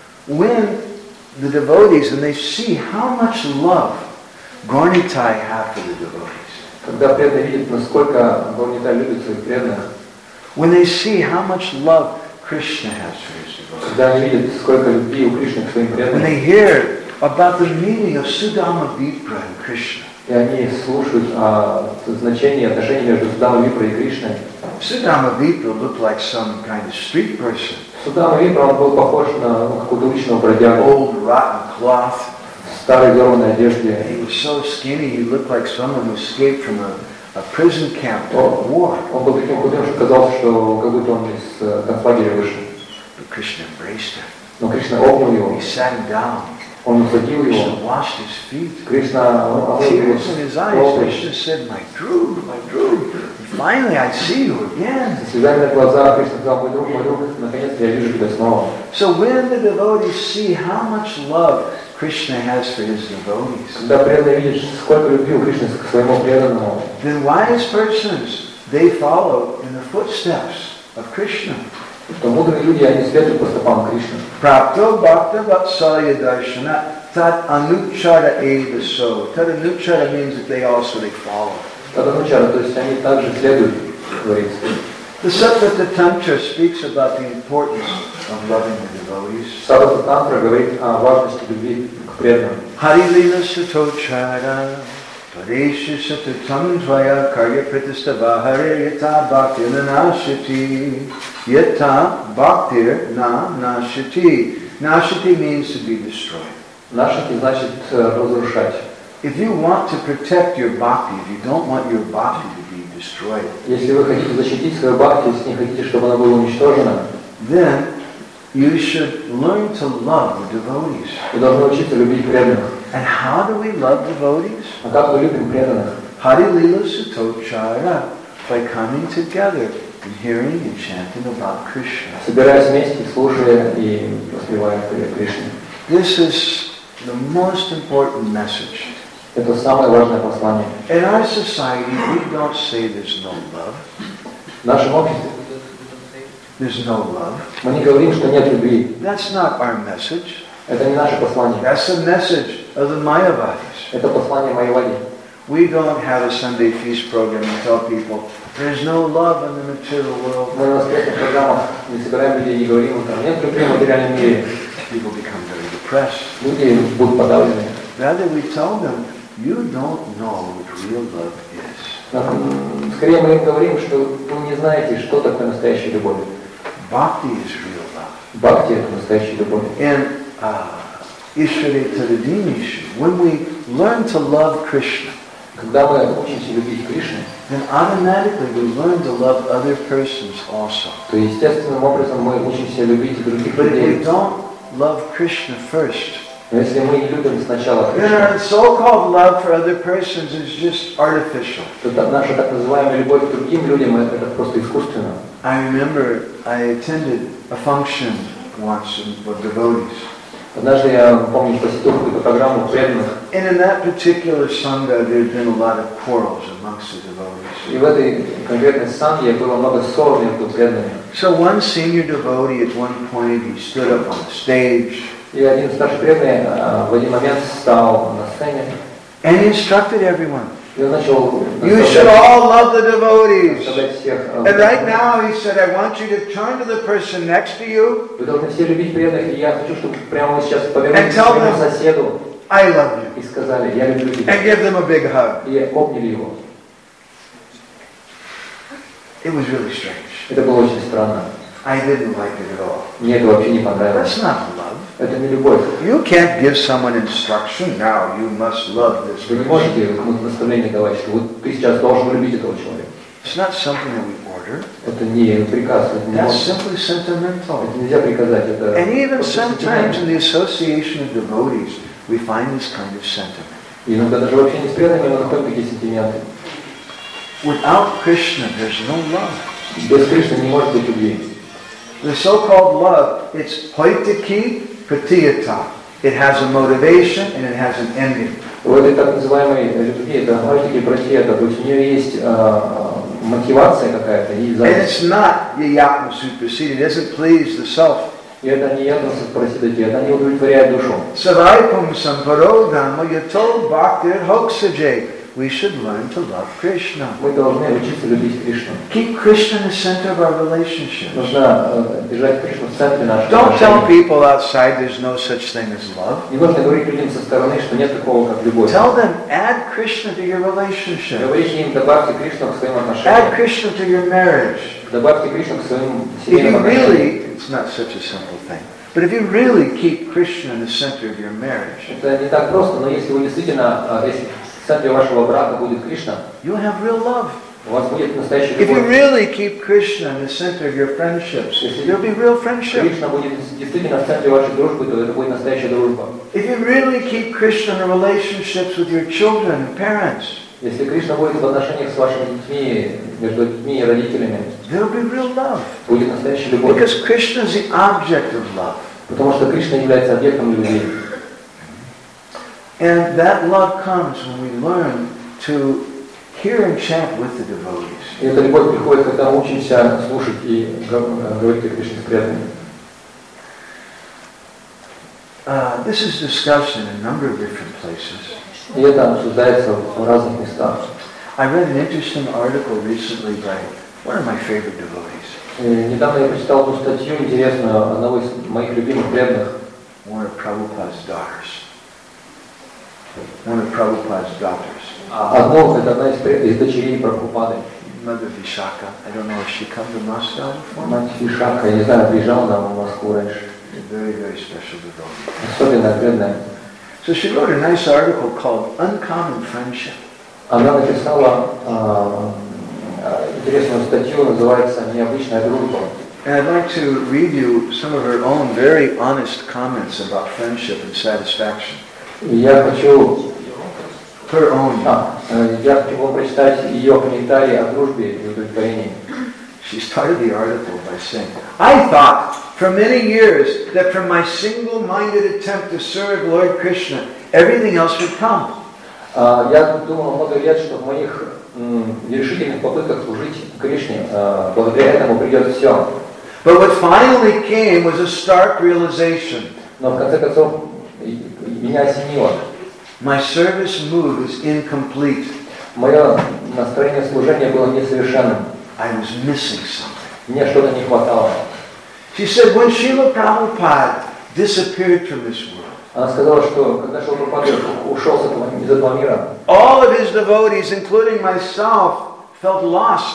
when the devotees, and they see how much love Gaurnitai have for the devotees, Когда преданные видят, насколько Гаурнита любит своих преданных, when they see how much love Krishna has for his devotees, когда они видят, сколько любви у Кришны к своим when преданным, they hear about the meaning of Sudama Vipra and Krishna. и они слушают о значении отношений между Судамой Випрой и Кришной. Sudama Vipra looked like some kind of street person. Судама Випра, он был похож на какого-то уличного бродягу, Old rotten cloth. в старой дерванной одежде. He was so skinny, he looked like someone who escaped from a prison camp or war. Он был таким худым, что казалось, что как будто он из концлагеря вышел. But Krishna embraced him. Но Кришна обнял его, He sat him down. он усадил Krishna его. washed his feet. Кришна омыл его Tears in his eyes. стопы. Krishna said, my Dhruv, finally I see you again. Со слезами на глазах Кришна сказал, мой друг, наконец-то я вижу тебя снова. So when the devotees see how much love Krishna has for his devotees, Когда преданные видят, сколько любви у Кришны к своему преданному, then wise persons, they follow in the footsteps of Krishna. то мудрые люди, они следуют по стопам Кришны. Prapto bhakta vatsalya darshana tat anuchara evaso. Tat anuchara means that they follow. Таданучара, то есть они также следуют, говорится. The Sattva Tantra speaks about the importance of loving the devotees. Садхата Тантра говорит о важности любви к преданным. Hari lila satochara padesha satatam dvaya karya pratistava hare yata bhaktir nanashiti. Yata bhaktir na nashiti. Nashiti means to be destroyed. Нашити значит разрушать. If you want to protect your bhakti, if you don't want your bhakti to be destroyed, Если вы хотите защитить свою бхакти, если не хотите, чтобы она была уничтожена, then you should learn to love the devotees. вы должны учиться любить преданных. And how do we love devotees? А как мы любим преданных? Hari lila satochara, by coming together and hearing and chanting about Krishna. Собираясь вместе, слушая и воспевая Кришну. This is the most important message. Это самое важное послание. In our society, we don't say there's no love. В нашем обществе There's no love. мы не говорим, что нет любви. That's not our message. Это не наше послание. That's the message of the Mayavadis. Это послание Майявади. We don't have a Sunday feast program and tell people there's no love in the material world. Мы на воскресных программах не собираем людей и говорим, что нет любви в материальном мире. People become very depressed. Люди будут подавлены. Rather, we tell them, you don't know what real love is. Скорее мы им говорим, что вы не знаете, что такое настоящая любовь. Bhakti is real love. Бхакти – это настоящая любовь. In Ishvare Tadadinishu. When we learn to love Krishna, Когда мы учимся любить Кришну, then automatically we learn to love other persons also. то естественным образом мы учимся любить и других But if we людей. don't love Krishna first, Но если мы не любим сначала then Кришну, our so-called love for other persons is just artificial. то наша так называемая любовь к другим людям это просто искусственно. I remember I attended a function once with devotees. Однажды я, помню, посетил какую-то программу преданных, And in that particular sangha, there had been a lot of quarrels amongst the devotees. и в этой конкретной санге было много ссор между преданными. So one senior devotee at one point, he stood up on the stage И один старший преданный в один момент встал на сцене, and he instructed everyone. и он начал You should all love the devotees. наставлять всех. And right now, he said, I want you to turn to the person next to you. Вы должны все любить преданных, и я хочу, чтобы прямо сейчас повернуться And к tell своему them- соседу I love you. и сказали, я люблю тебя. And give them a big hug. И обняли его. It was really strange. Это было очень странно. I didn't like it at all. Мне это вообще не понравилось. That's not love. Это не любовь. You can't give someone instruction, now you must love this Вы не person. можете кому-то наставление давать, что вот ты сейчас должен любить этого человека. It's not something that we order. Это не приказ, это не That's может. simply sentimental. Это нельзя приказать. Это And even просто sometimes in сентимент. the association of devotees, we find this kind of sentiment. И иногда даже вообще не с преданными мы находим такие сентименты. Without Krishna, there's no love. Без Кришны не может быть любви. The so-called love, it's poitiki pratiyata. It has a motivation and it has an ending. В этой так называемой любви, это хватики протиета, то есть у нее есть мотивация какая-то и And зависть. it's not yayatma superseded. It doesn't please the self. И это не ятнаса просидати, это не удовлетворяет душу. Savaipum samparodhamma yato bhaktir hoksajay. We should learn to love Krishna. Мы должны учиться любить Кришну. Keep Krishna in the center of our relationships. Нужно держать Кришну в центре наших Don't tell отношений. people outside there's no such thing as love. Не нужно говорить людям со стороны, что нет такого, как любовь. Tell them, add Krishna to your relationship. Говорите им, добавьте Кришну к своим Add отношениям. Krishna to your marriage. Добавьте Кришну к своим If you семейным отношениям. really, it's not such a simple thing, but if you really keep Krishna in the center of your marriage, Это не так просто, но если вы действительно, если в центре вашего брака будет Кришна, you'll have real love. у вас будет настоящая If you любовь. really keep Krishna in the center of your friendships, there'll be real friendship. Кришна будет действительно в центре вашей дружбы, то это будет настоящая дружба. If you really keep Krishna in the relationships with your children and parents, Если Кришна будет в отношениях с вашими детьми, между детьми и родителями, there'll be real love. будет настоящая любовь. Because Krishna is the object of love. Потому что Кришна является объектом любви. And that love comes when we learn to hear and chant with the devotees. И эта любовь приходит, когда мы учимся слушать и говорить о Кришне с преданными. This is discussed in a number of different places. И это обсуждается в разных местах. I read an interesting article recently by one of my favorite devotees, И недавно я прочитал одну статью интересную одного из моих любимых преданных, one of Prabhupada's daughters. One of Prabhupada's daughters, одну, это одна из дочерей Прабхупады, Mother Vishaka. I don't know if she come to Moscow before. мать Вишака, я не знаю, приезжала она в Москву раньше, A very, very special devotee. особенная преданная. So she wrote a nice article called Uncommon Friendship. Она написала интересную статью, называется «Необычная дружба». And I'd like to read you some of her own very honest comments about friendship and satisfaction. И я хочу, Her own. я хочу вам прочитать ее комментарии о дружбе и удовлетворении. She started the article by saying, I thought for many years that from my single-minded attempt to serve Lord Krishna, everything else would come. Я думал много лет, что в моих решительных попытках служить Кришне, благодаря этому придет все. But what finally came was a stark realization. Но в конце концов меня осенило. My service mood is incomplete. Мое настроение служения было несовершенным. I was missing something. Мне что-то не хватало. She said, when Srila Prabhupada disappeared from this world, Она сказала, что когда Шрила Прабхупада ушел из этого мира, all of his devotees, including myself, felt lost.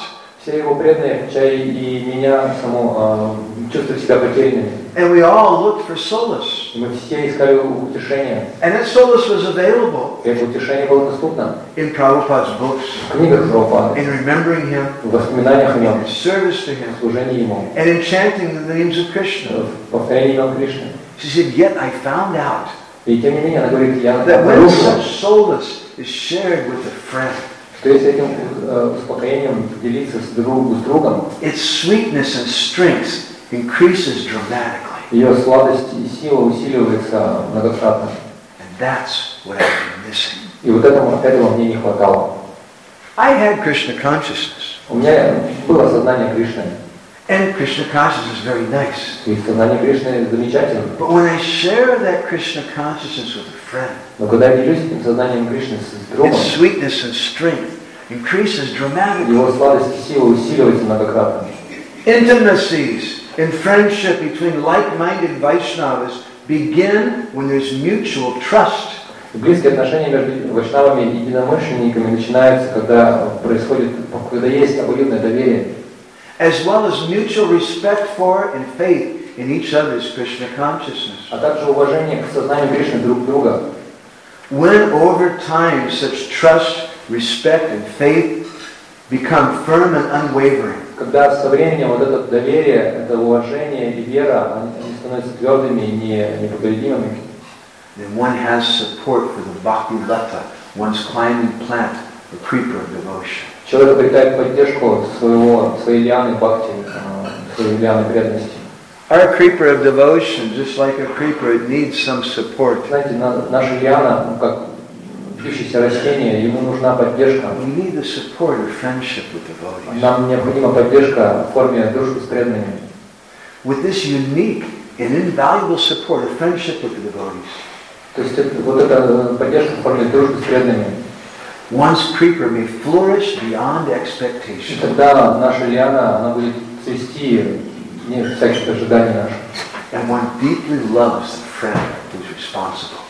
Все его преданные, включая и меня саму, чувствуют себя потерянными. And we all looked for solace. И мы все искали утешения. And that solace was available И это утешение было доступно in Prabhupada's books, в книгах Прабхупады, in remembering him, в воспоминаниях о in нем, service to him, в служении ему, and in chanting the names of Krishna. в повторении имен Кришны. She said, yet I found out И тем не менее, она говорит, я that when обнаружила, such solace is shared with a friend, что если этим успокоением делиться с другом, its sweetness and strength increases dramatically. ее сладость и сила усиливается многократно. And that's what I've been missing. И вот этого мне не хватало. I had Krishna consciousness. У меня было сознание Кришны. And Krishna consciousness is very nice. И сознание Кришны замечательно. But when I share that Krishna consciousness with a friend, Но когда я делюсь этим сознанием Кришны с другом, its sweetness and strength increases dramatically. его сладость и сила усиливается многократно. Intimacies in friendship between like-minded Vaishnavas begin when there's mutual trust. Близкие отношения между вайшнавами и единомышленниками начинаются, когда есть обоюдное доверие, as well as mutual respect for and faith in each other's Krishna consciousness. а также уважение к сознанию Кришны друг друга. When over time such trust, respect and faith become firm and unwavering, Когда со временем вот это доверие, это уважение и вера, они становятся твердыми и непоколебимыми, then one has support for the bhakti lata, one's climbing plant, the creeper of devotion. человек обретает поддержку своей лианы бхакти, своей лианы преданности. Our creeper of devotion, just like a creeper, it needs some support. Знаете, наша лиана, как бьющееся растение, ему нужна поддержка. We need the support of friendship with devotees. Нам необходима поддержка в форме дружбы с преданными. With this unique and invaluable support of friendship with the devotees, То есть вот эта поддержка в форме дружбы с преданными. one's creeper may flourish beyond И expectation. тогда наша лиана, она будет цвести вне всяких ожиданий наших. And one deeply loves the friend who's responsible.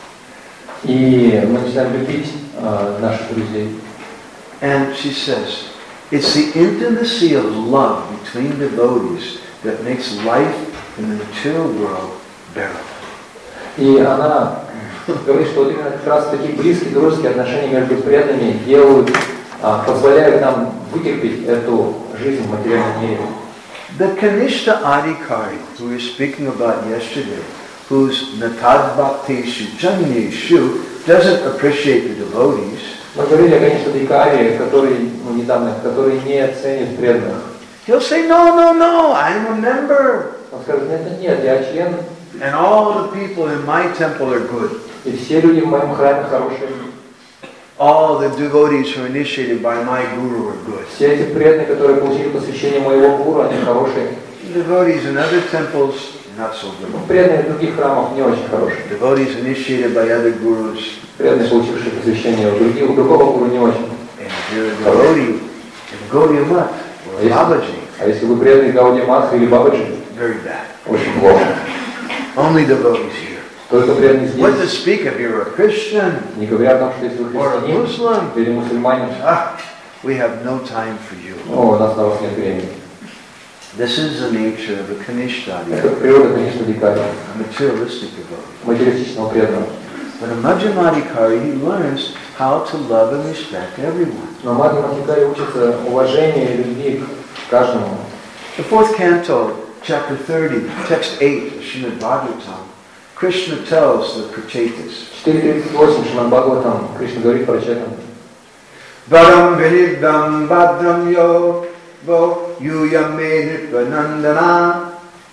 И мы начинаем любить наших друзей. And she says, it's the intimacy of love between devotees that makes life in the material world bearable. И она говорит, что вот именно как раз такие близкие дружеские отношения между преданными позволяют нам вытерпеть эту жизнь в материальном мире. The Kanishta Adhikari, who we were speaking about yesterday, whose Natad Bhakteshu Janyeshu doesn't appreciate the devotees, Мы говорили, конечно, Дикари, который не ценит преданных. he'll say, no, I'm a member. Он скажет, нет, я член, And all the people in my temple are good. и все люди в моем храме хорошие. All the devotees who are initiated by my guru are good. Все эти преданные, которые получили посвящение моего гуру, они хорошие. Devotees in other temples, not so good. Преданные в других храмах не очень хорошие. Devotees initiated by other gurus, Преданные, получившие посвящение у другого гуру, не очень. and if you're a devotee in Gaudiya Math or Babaji, А если вы преданный Гаудия Матха или Бабаджи, very bad. очень плохо. Only devotees here. Только преданный What to здесь. speak if you're a Christian Не говоря о том, что если вы or a христианин Muslim? или мусульманин, We have no time for you. у нас на вас нет времени. This is the nature of the Kanishta, Это природа, конечно, Дикари, a materialistic devotee. материалистичного преданного. But a Majjhimadikari, he learns how to love and respect everyone. Но Мадхьяма Дикари учится уважению и любви к каждому. The fourth canto, chapter 30, text 8 of Srimad Bhagavatam, Krishna tells the Prachetas, 4.38 Шримад Бхагаватам, Кришна говорит про Четам. Varam vinidam badram yo vo yuyame nitvanandana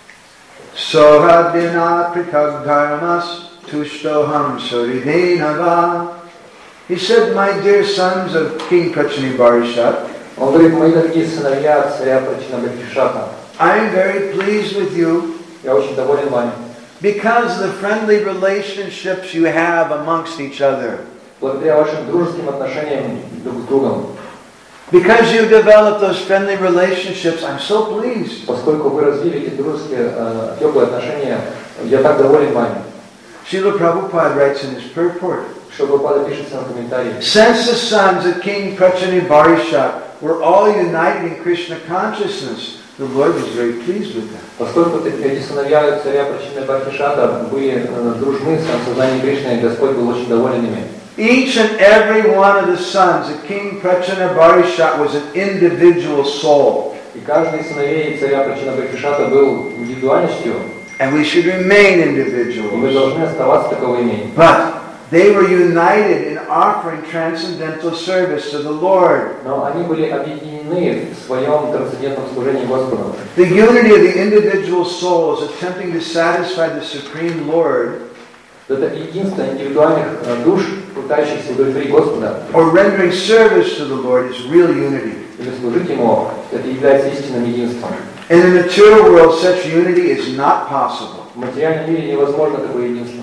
sohadina prithag dharmas tushtoham suridhenava. He said, my dear sons of King Prachani Barishat, Он говорит, мои дорогие сыновья царя Прачинабхишата, I am very pleased with you я очень доволен вами. because the friendly relationships you have amongst each other. Благодаря вашим дружеским отношениям друг с другом, Because you developed those friendly relationships, I'm so pleased. поскольку вы развили эти дружеские, теплые отношения, я так доволен вами. Srila Prabhupada writes in his purport, Прабхупада пишет в своем комментарии. Since the sons of King Prachani Barishat were all united in Krishna consciousness, the Lord was very pleased with them. Поскольку эти сыновья царя Прачины Бархишата были дружны с сознанием Кришны, Господь был очень доволен ими. Each and every one of the sons of King Prachana Barishat was an individual soul. И каждый из сыновей царя Прачина Бархишата был индивидуальностью. And we should remain И мы individuals. должны оставаться таковыми. But they were united in offering transcendental service to the Lord. Но они были объединены в своем трансцендентном служении Господу. The unity of the individual souls attempting to satisfy the Supreme Lord Это единство индивидуальных душ, пытающихся удовлетворить Господа, or rendering service to the Lord is real unity. или служить Ему, это является истинным единством. In the material world, such unity is not possible. В материальном мире невозможно такое единство.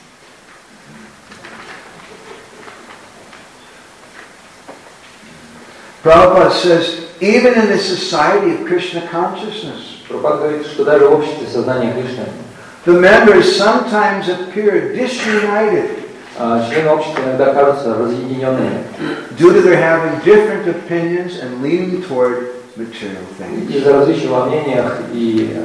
Prabhupada says, even in the society of Krishna consciousness, Прабхупада говорит, что даже в обществе сознания Кришны the members sometimes appear disunited члены общества иногда кажутся разъединенными due to their having different opinions and leaning toward material things. из-за различий во мнениях и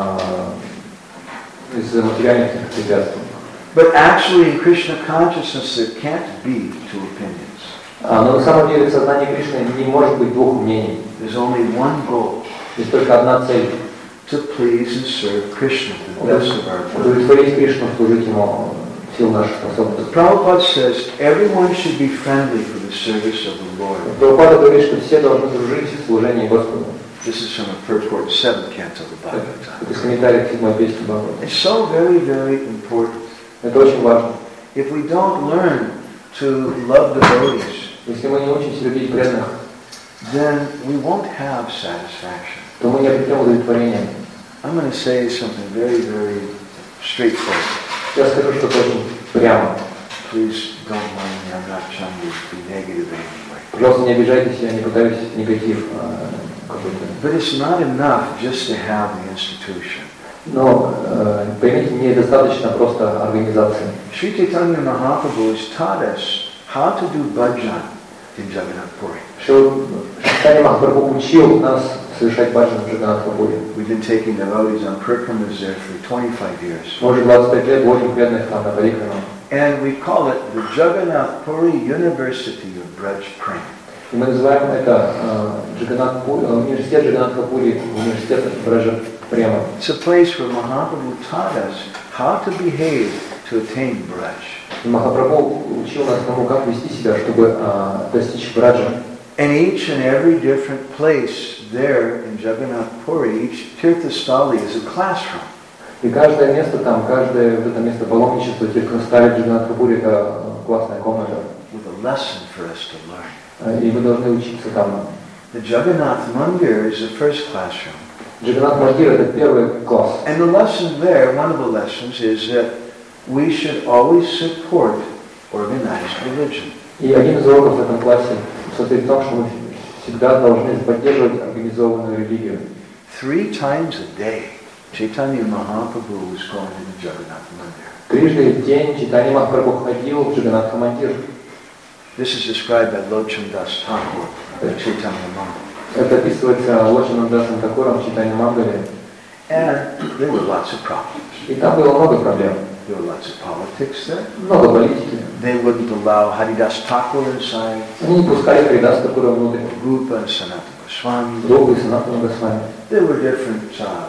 из-за материальных препятствий. But actually in Krishna consciousness there can't be two opinions. Но на самом деле в сознании Кришны не может быть двух мнений. There's only one goal, Есть только одна цель to please and serve Krishna to the best of our ability. удовлетворить Кришну, служить Ему в силу наших способностей. Prabhupada says everyone should be friendly for the service of the Lord. Прабхупада говорит, что все должны дружить в служении Господу. This is from a purport 7th canto of the Bhagavatam. Это из комментариев к 7-й песни Бхагавата. It's so very, very important. Это очень важно. If we don't learn to love devotees, Если мы не учимся любить преданных, then we won't have satisfaction. то мы не обретем удовлетворения. I'm going to say something very, very straightforward. Я скажу что-то очень прямо. Please don't mind me. I'm not trying to be negative in any way. Пожалуйста, не обижайтесь, я не пытаюсь негатив какой-то. But it's not enough just to have the institution. Но, поймите, недостаточно просто организации. Sri Chaitanya Mahaprabhu has taught us how to do bhajan in Jagannath Puri. Шайтанья Махапрабху учил нас совершать баджан в Джаганнатхапуре. We've been taking devotees on parikramas there for 25 years. Мы уже 25 лет водим преданных там на парикраму. And we call it the Jagannath Puri University of Braj Prem. И мы называем это университет Джаганнатхапури, университет Браджа Према. It's a place where Mahaprabhu taught us how to behave to attain Braj. Махапрабху учил нас тому, как вести себя, чтобы достичь Браджа. And each and every different place there in Jagannath Puri, each Tirthastali is a classroom. И каждое место там, каждое вот это место паломничества, Тиртхастали, Джаганнатхапури, это классная комната. With a lesson for us to learn. И мы должны учиться там. The Jagannath Mandir is the first classroom. Джаганнат Мандир это первый класс. And the lesson there, one of the lessons, is that we should always support organized religion. И один из уроков в этом классе состоит в том, что мы всегда должны поддерживать организованную религию. 3 times a day, Chaitanya Mahaprabhu was going to the Jagannath Mandir. Трижды в день Чайтанья Махапрабху ходил в Джаганнат Мандир. This is described by Lochan Das Thakur, the Chaitanya Mandir. Это описывается Лочаном Дасом Такуром в Чайтанья Мангале. And there were lots of problems. И там было много проблем. There were lots of politics there. Много политики. They wouldn't allow Haridas Thakur inside, Они не пускали Харидас Такура внутрь. Rupa and Sanatana Goswami. Долго и Санатана Госвами. There were different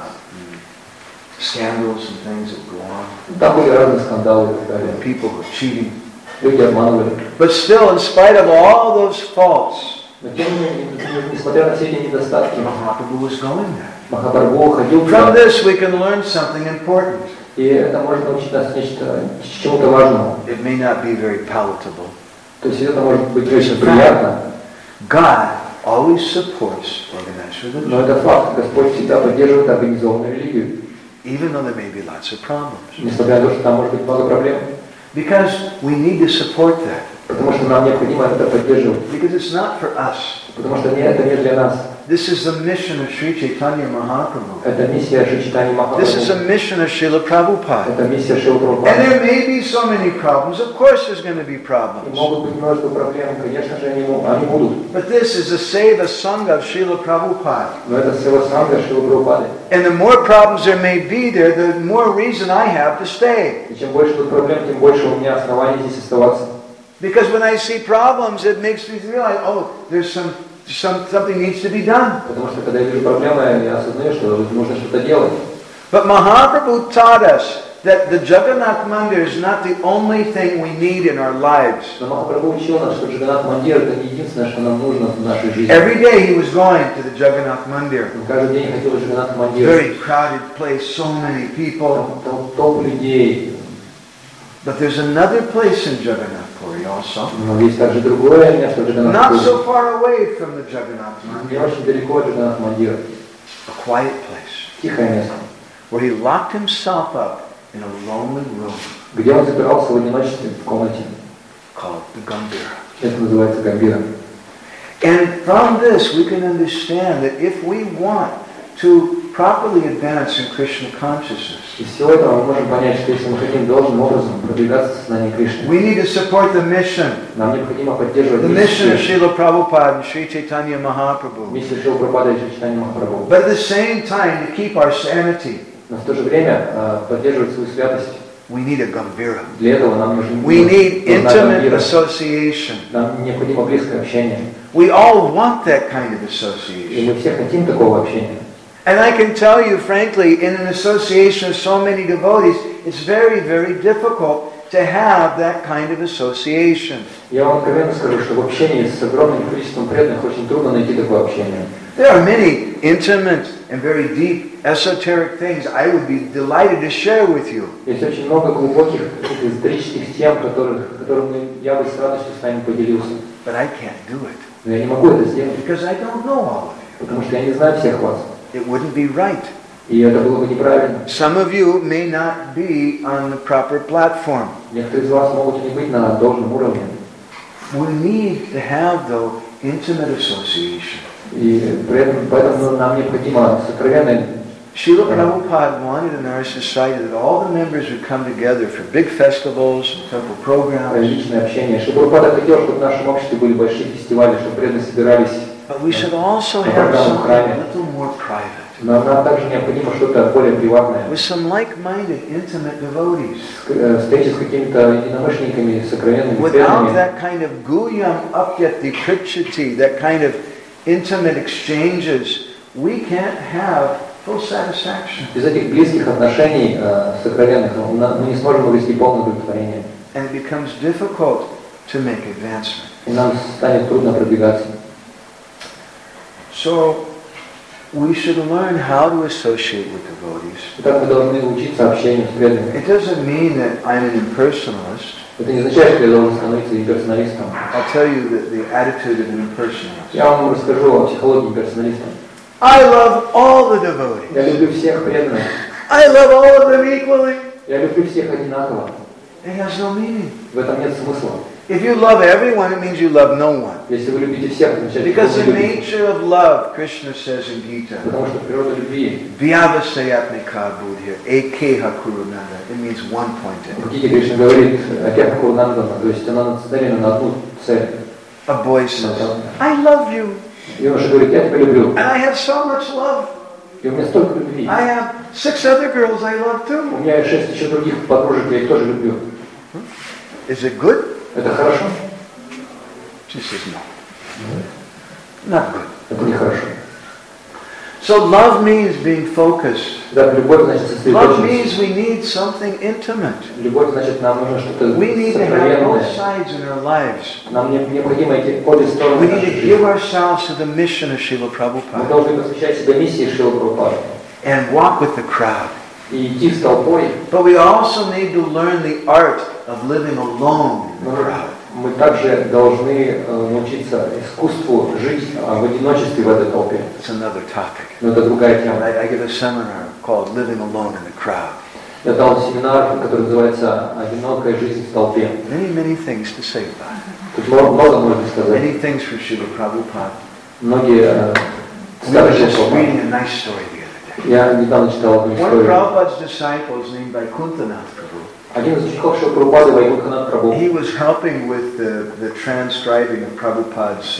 scandals and things that go on. Там были разные скандалы и так далее. People were cheating. Люди обманывали. But still, in spite of all those faults, Но тем не менее, несмотря на все эти недостатки, Mahaprabhu was going there. Махапрабху ходил From туда. this we can learn something important. И это может научить нас чему-то важному. It may not be very palatable. То есть это может быть очень приятно. God always supports organized Но religion, это факт. Господь всегда поддерживает организованную религию. even though there may be lots of problems. Несмотря на то, что там может быть много проблем. Because we need to support that. Потому что нам необходимо это поддерживать. Because it's not for us. Потому что это не для нас. This is the mission of Sri Chaitanya Mahaprabhu. Это миссия Шри Чайтаньи This is a Махапрабху. mission of Srila Prabhupada. Это миссия Шрилы And Прабхупады. there may be so many problems. Of course there's going to be И problems. могут быть множество проблем, конечно же, они будут. But this is the Seva Sangha of Srila Prabhupada. Но это Сева Санга Шрилы Прабхупады. And the more problems there may be there, the more reason I have to stay. И чем больше тут проблем, тем больше у меня оснований здесь оставаться. Because when I see problems, it makes me realize, oh, there's something needs to be done. Потому что когда я вижу проблемы, я осознаю, что нужно что-то делать. But Mahaprabhu taught us that the Jagannath Mandir is not the only thing we need in our lives. Но Махапрабху учил нас, что Джаганнат Мандир это не единственное, что нам нужно в нашей жизни. Every day he was going to the Jagannath Mandir. Он каждый день ходил в Джаганнат Мандир. Very crowded place, so many people. Там толпы людей. But there's another place in Jagannath Puri also. Но есть также другое место в Джаганнат Not Мандире. so far away from the Jagannath Не Mandir. очень далеко от Джаганнат Мандира. A quiet place. Тихое место. Where he locked himself up in a lonely room Где он запирался в одиночестве в комнате. called the Gambhira. Это называется Гамбира. And from this we can understand that if we want to properly advance in Krishna consciousness, Из всего этого мы можем понять, что если мы хотим должным образом продвигаться в сознании Кришны, we need to support the mission. нам необходимо поддерживать The mission of миссию Srila Prabhupada and Sri Chaitanya Mahaprabhu. Шрилы Прабхупады и Шри Чайтаньи Махапрабху. But at the same time, to keep our sanity, Но в то же время поддерживать свою святость. we need a Gambhira. Для этого нам нужна We need intimate Гамбира. association. Нам необходимо близкое общение. We all want that kind of И association. мы все хотим такого общения. And I can tell you frankly, in an association of so many devotees, it's very, very difficult to have that kind of association. Я вам откровенно скажу, что в общении с огромным количеством преданных очень трудно найти такое общение. There are many intimate and very deep esoteric things I would be delighted to share with you. Есть очень много глубоких эзотерических тем, которыми я бы с радостью с вами поделился. But I can't do it Но я не могу это сделать, because I don't know all of you. потому что я не знаю всех вас. It wouldn't be right. И это было бы неправильно. Some of you may not be on the proper platform. Некоторые из вас могут не быть на должном уровне. We need to have, though, intimate association. И поэтому нам необходимо сокровенное. Srila Prabhupada wanted in our society that all the members would come together for big festivals and temple programs. Личное общение. Шрила Прабхупада хотел, чтобы в нашем обществе были большие фестивали, чтобы преданные собирались. But we should also have something a little more private. Но нам также необходимо что-то более приватное. With some like-minded, intimate devotees. Встречи с какими-то единомышленниками, сокровенными Without преданными. that kind of guyam apyati kripchati, that kind of intimate exchanges, we can't have full satisfaction. Без этих близких отношений сокровенных мы не сможем обрести полное удовлетворение. And it becomes difficult to make advancement. И нам станет трудно продвигаться. So, we should learn how to associate with devotees. Итак, мы должны учиться общению с преданными. It doesn't mean that I'm an impersonalist. Это не означает, что я должен становиться имперсоналистом. I'll tell you the attitude of an impersonalist. Я вам расскажу о психологии имперсоналиста. I love all the devotees. Я люблю всех преданных. I love all of them equally. Я люблю всех одинаково. It has no meaning. В этом нет смысла. If you love everyone, it means you love no one. Если вы любите всех, означает, что Because вы the любите. nature of love, Krishna says in Gita, Потому что природа любви. Vyavasayatmika buddhya, ekeha kurunanda. It means one pointed. В Гите Кришна говорит «Акеха Курнандана», то есть она нацелена на одну цель. A boy says, I love you. Юноша говорит, я тебя люблю. And I have so much love. И у меня столько любви. I have 6 other girls I love У too. меня 6 еще других подружек, я их тоже люблю. Is it good? Это хорошо? She says no. Not good. Это нехорошо. So love means being focused. Да, любовь значит Love сосредоточенность. means we need something intimate. Любовь значит нам нужно что-то We need to have both сокровенное. sides in our lives. Нам необходимо эти обе стороны We need нашей to жизни. give ourselves to the mission of Srila Мы Prabhupada должны посвящать себя миссии Шрилы Прабхупады and walk with the crowd. и идти с толпой. But we also need to learn the art of living alone in the crowd. Мы также должны научиться искусству жить в одиночестве в этой толпе. It's another topic. Но это другая тема. I give a seminar called Living Alone in the Crowd. Я дал семинар, который называется «Одинокая жизнь в толпе». Many, many things to say about it. Тут много можно сказать. Many things for Srila Prabhupada. Многие We were скажут, just что reading a nice story the other day. я недавно читал одну One of историю. Prabhupada's disciples named Vaikuntanath Prabhu, Один из учеников Шрила Прабхупады, Вайкунтханат Прабху, he was helping with the transcribing of Prabhupada's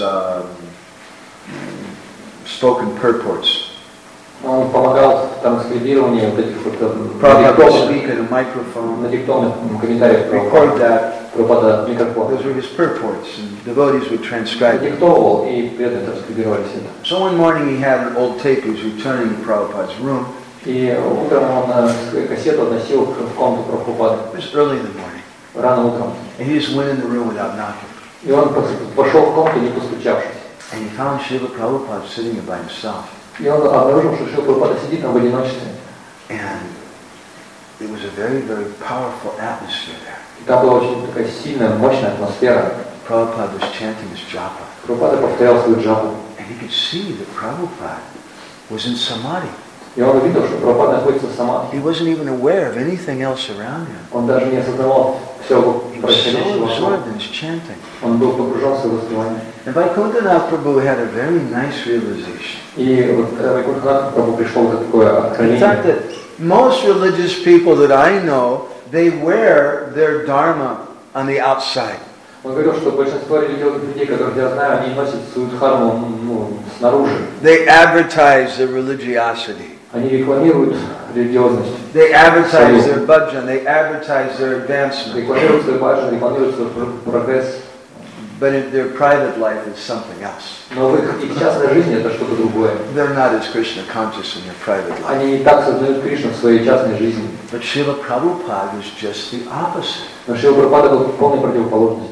spoken purports. он помогал в транскрибировании вот этих вот Prabhupada would speak in a microphone, надиктованных комментариев record that. Прабхупада микрофон. Those were his purports, and devotees would transcribe it. Диктовывал, и преданные транскрибировали все это. So one morning he had an old tape. He was returning to Prabhupada's room. И утром он кассету относил в комнату Прабхупады. It was early in the morning. Рано утром. And he just went in the room without knocking. И он пошел в комнату, не постучавшись. And he found Srila Prabhupada sitting by himself. И он обнаружил, что Шрила Прабхупада сидит там в одиночестве. And it was a very, very powerful atmosphere there. И там была очень такая сильная, мощная атмосфера. Prabhupada was chanting his japa. Прабхупада повторял свою джапу. And he could see that Prabhupada was in samadhi. И он увидел, что Прабхупада находится в самадхи. He wasn't even aware of anything else around him. Он даже не осознавал все He was so происходящего absorbed вокруг. in his chanting. Он был погружен в свое воспевание. And Vaikuntanath Prabhu had a very nice realization. И вот Вайкунтханат Прабху пришел к такое The fact откровение. that most religious people that I know, they wear their dharma on the outside. Он говорил, что большинство религиозных людей, которых я знаю, они носят свою дхарму снаружи. They advertise their religiosity. Они рекламируют религиозность. They advertise their bhajan. They advertise their advancement. Рекламируют свой баджан, рекламируют свой прогресс. But in their private life is something else. Но в их частной жизни это что-то другое. They're not as Krishna conscious in their private life. Они не так сознают Кришну в своей частной жизни. But Srila Prabhupada was just the opposite. Но Шрила Прабхупада был полной противоположностью.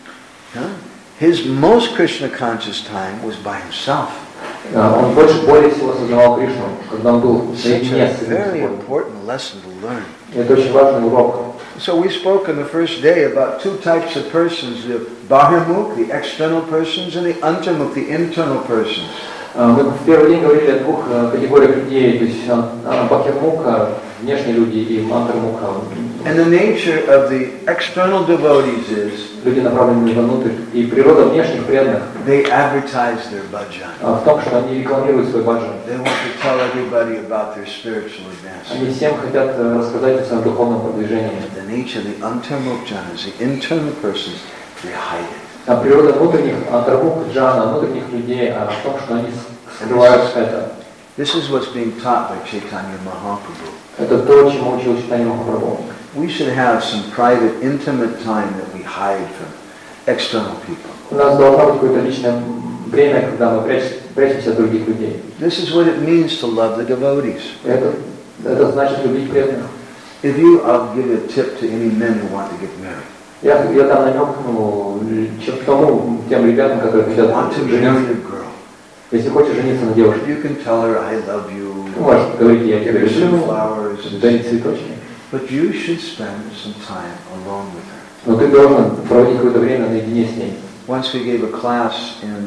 His most Krishna conscious time was by himself. Он более всего сознавал Кришну, когда он был Such наедине a с very собой. important lesson to learn. Это очень важный урок. So we spoke on the first day about two types of persons, the Bahirmukh, the external persons, and the Antarmukh, the internal persons. Мы в первый день говорили о двух категориях людей, то есть Бахирмуха, внешние люди, и Антармуха. And the nature of the external devotees is Люди, направленные вовнутрь. И природа внешних преданных they advertise their bhajan. в том, что они рекламируют свой баджан. They want to tell everybody about their spiritual Они advancement. всем хотят рассказать о своем духовном продвижении. The nature of the Antarmukh janas, the internal persons, they hide it. А природа внутренних Антармух, Джана, внутренних людей в том, что они скрывают это. This is what's being taught by Chaitanya Mahaprabhu. Это то, чему учил Чайтанья Махапрабху. We should have some private, intimate time that we hide from external people. У нас должно быть какое-то личное время, когда мы прячемся от других людей. This is what it means to love the devotees. Это значит любить преданных. I'll give a tip to any men who want to get married. Я там намекну тем ребятам, которые хотят Want to marry жениться. a girl. Если хочешь жениться на девушке, You can tell her, I love you. можешь говорить, я Give тебя her some люблю, flowers. дарить цветочки. But you should spend some time alone with her. Но ты должен проводить какое-то время наедине с ней. Once we gave a class in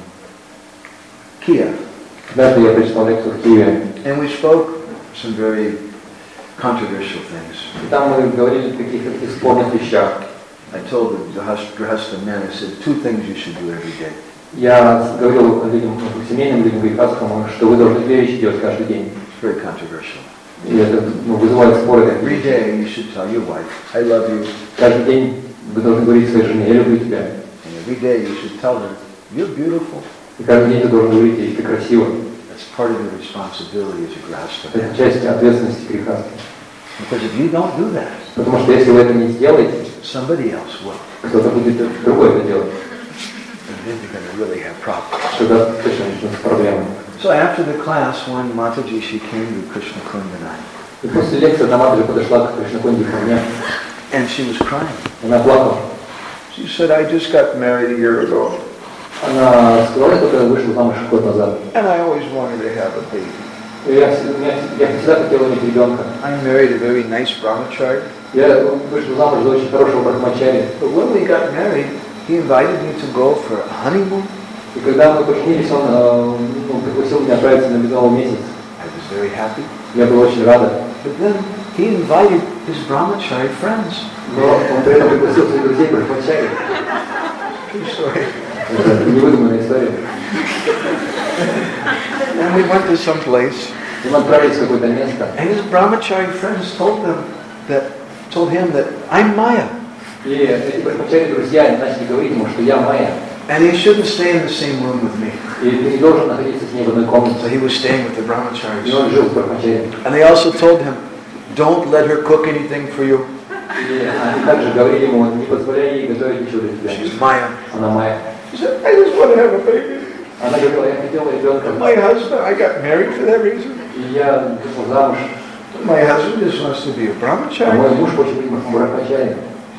Kiev, Однажды я прочитал лекцию в Киеве, and we spoke some very controversial things. и там мы говорили о таких спорных вещах. I told the Grihastha men, I said, two things you should do every day. Я говорил людям, семейным людям, грехастам, что вы должны две вещи делать каждый день. It's very controversial. И это вызывает споры. Every day you should tell your wife, I love you. Каждый день вы должны говорить своей жене, я люблю тебя. And every day you should tell her, you're beautiful. И каждый день ты должен говорить ей, ты красивый. That's part of your responsibility as a Grihastha man. Это часть ответственности грехаста. Because if you don't do that, Потому что если вы это не сделаете, somebody else will. кто-то будет другой это делать. And then you're going to really have problems. Тогда точно начнутся проблемы. So after the class, one Mataji, she came to Krishna Kundanai. И после лекции одна Матаджи подошла к Кришнакунде ко мне. And she was crying. Она плакала. She said, I just got married a year ago. Она сказала, я только вышла замуж год назад. And I always wanted to have a baby. И я всегда хотела иметь ребенка. I married a very nice brahmachari. Я вышла замуж за очень хорошего брахмачари. But when we got married, he invited me to go for a honeymoon. И когда мы поженились, он пригласил меня отправиться на медовый месяц. I was very happy. Я был очень рада. But then he invited his brahmachari friends. Но он при этом пригласил своих друзей брахмачари. True story. Это невыдуманная история. And we went to some place. И мы отправились в какое-то место. And his brahmachari friends told him that I'm Maya. И эти брахмачари друзья начали говорить ему, что я Майя. And he shouldn't stay in the same room with me. И ты не должен находиться с ней в одной комнате. So he was staying with the И brahmacharis. он жил с брахмачарями. And they also told him, don't let her cook anything for you. И они также говорили ему, не позволяй ей готовить ничего для тебя. She's Maya. Она Майя. He said, I just want to have a baby. Она говорила, я хотела ребенка. My husband, I got married for that reason. И я вышел замуж. My husband just wants to be a А мой brahmachari. муж хочет быть брахмачарием.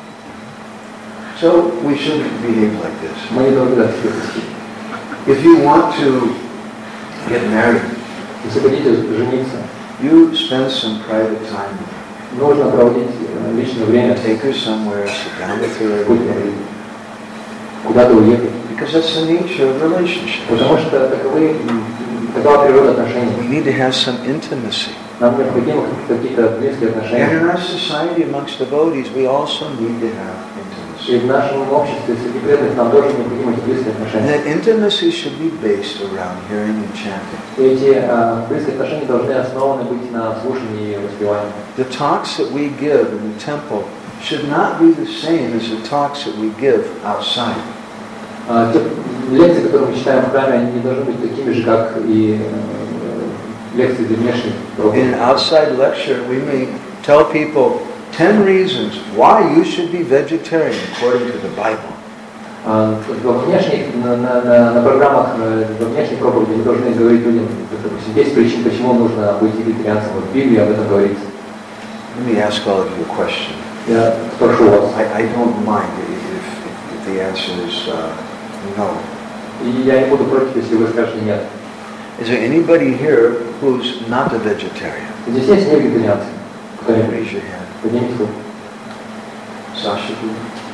So we shouldn't behave like this. Мы не должны так себя вести. If you want to get married, Если хотите жениться, you spend some private time. нужно проводить личное время, Take her somewhere, sit down with her every day. куда-то уехать. Because that's the nature of relationships. Потому что такова природа отношений. We need to have some intimacy. Нам необходимы какие-то близкие And отношения. in our society amongst devotees, we also need to have И intimacy. в нашем обществе среди преданных нам тоже необходимы эти близкие And отношения. that intimacy should be based around hearing and chanting. И эти близкие отношения должны основаны быть на слушании и воспевании. The talks that we give in the temple should not be the same as the talks that we give outside. Те лекции, которые мы читаем в храме, они не должны быть такими же, как и лекции для внешних In an проповедей. outside lecture, we may tell people 10 reasons why you should be vegetarian according to the Bible. Во внешних, на программах, во внешних проповедях мы должны говорить людям, допустим, 10 причин, почему нужно быть вегетарианцем. Вот в Библии об этом говорится. Let me ask all of you a question. Я спрошу вас. I don't mind if the answer is no. И я не буду против, если вы скажете нет. Is there anybody here who's not a vegetarian? Здесь есть не вегетарианцы? Кто-нибудь? Raise your hand. Поднимите руку. Sasha, you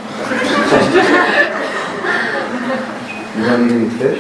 don't eat any fish?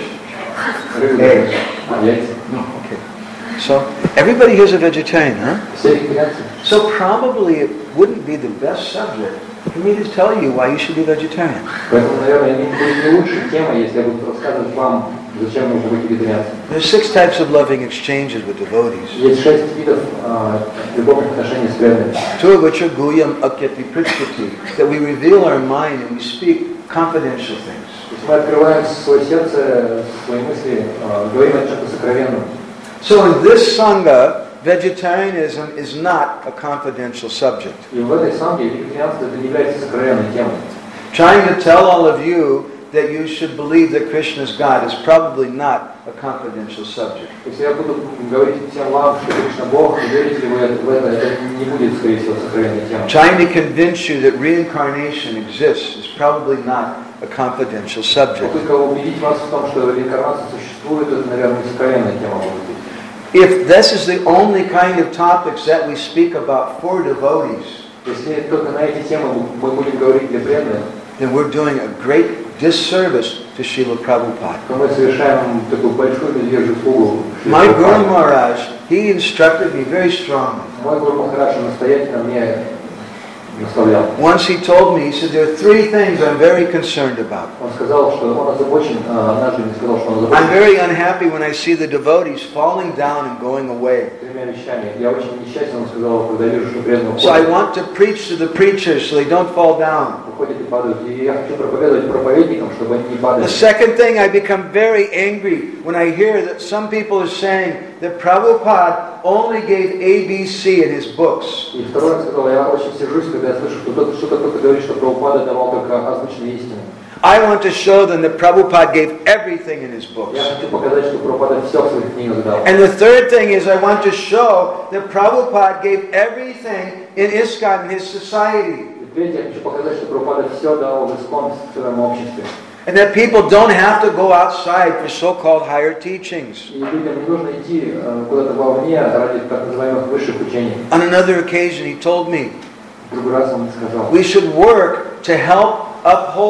Eggs? Яйца. No, okay. So, everybody here is a vegetarian, huh? Все вегетарианцы. So probably it wouldn't be the best subject for me to tell you why you should be vegetarian. Поэтому, наверное, не будет не лучшей темой, если я буду рассказывать вам, зачем нужно быть вегетарианцем. There's 6 types of loving exchanges with devotees, Есть 6 видов любовных отношений с преданными. 2 of which are Guyam Akyati Pritskriti, that we reveal our mind and we speak confidential things. То есть мы открываем свое сердце, свои мысли, говорим о чем-то сокровенном. So in this Sangha, vegetarianism is not a confidential subject. И в этой самге вегетарианство это не является сокровенной темой. Trying to tell all of you that you should believe that Krishna is God is probably not a confidential subject. Если я буду говорить всем вам, что Кришна Бог, верите ли вы в это не будет, скорее всего, сокровенной темой. Trying to convince you that reincarnation exists is probably not a confidential subject. Попытка убедить вас в том, что реинкарнация существует, это, наверное, не сокровенная тема может быть. If this is the only kind of topics that we speak about for devotees, Если только на эти темы мы будем говорить для преданных, then we're doing a great disservice to Srila Prabhupada. то мы совершаем такую большую медвежью услугу. My Guru Maharaj, he instructed me very strongly. Мой Гуру Махарадж настоятельно мне наставлял. Once he told me, he said, there are 3 things I'm very concerned about. Он сказал, что он озабочен, однажды мне сказал, что он I'm озабочен very unhappy when I see the devotees falling down and going away. 3 вещами. Я очень несчастен, он сказал, когда вижу, что преданные So I уходят, want to preach to the preachers so they don't fall down. уходят и падают. И я хочу проповедовать проповедникам, чтобы они не падали. The second thing, I become very angry when I hear that some people are saying that Prabhupada only gave ABC in his books. И второе, он сказал, я очень сержусь, когда я слышу, что кто-то говорит, что Прабхупада давал только озвученные истины. I want to show them that Prabhupada gave everything in his books. Я хочу показать, что Прабхупада все в своих книгах дал. And the third thing is I want to show that Prabhupada gave everything in ISKCON, in his society. И третье, я хочу показать, что Прабхупада все дал в ИСККОН в своем обществе. And that people don't have to go outside for so-called higher teachings. И людям не нужно идти куда-то вовне ради так называемых высших учений. On another occasion, he told me, В другой раз он сказал, we should work to help uphold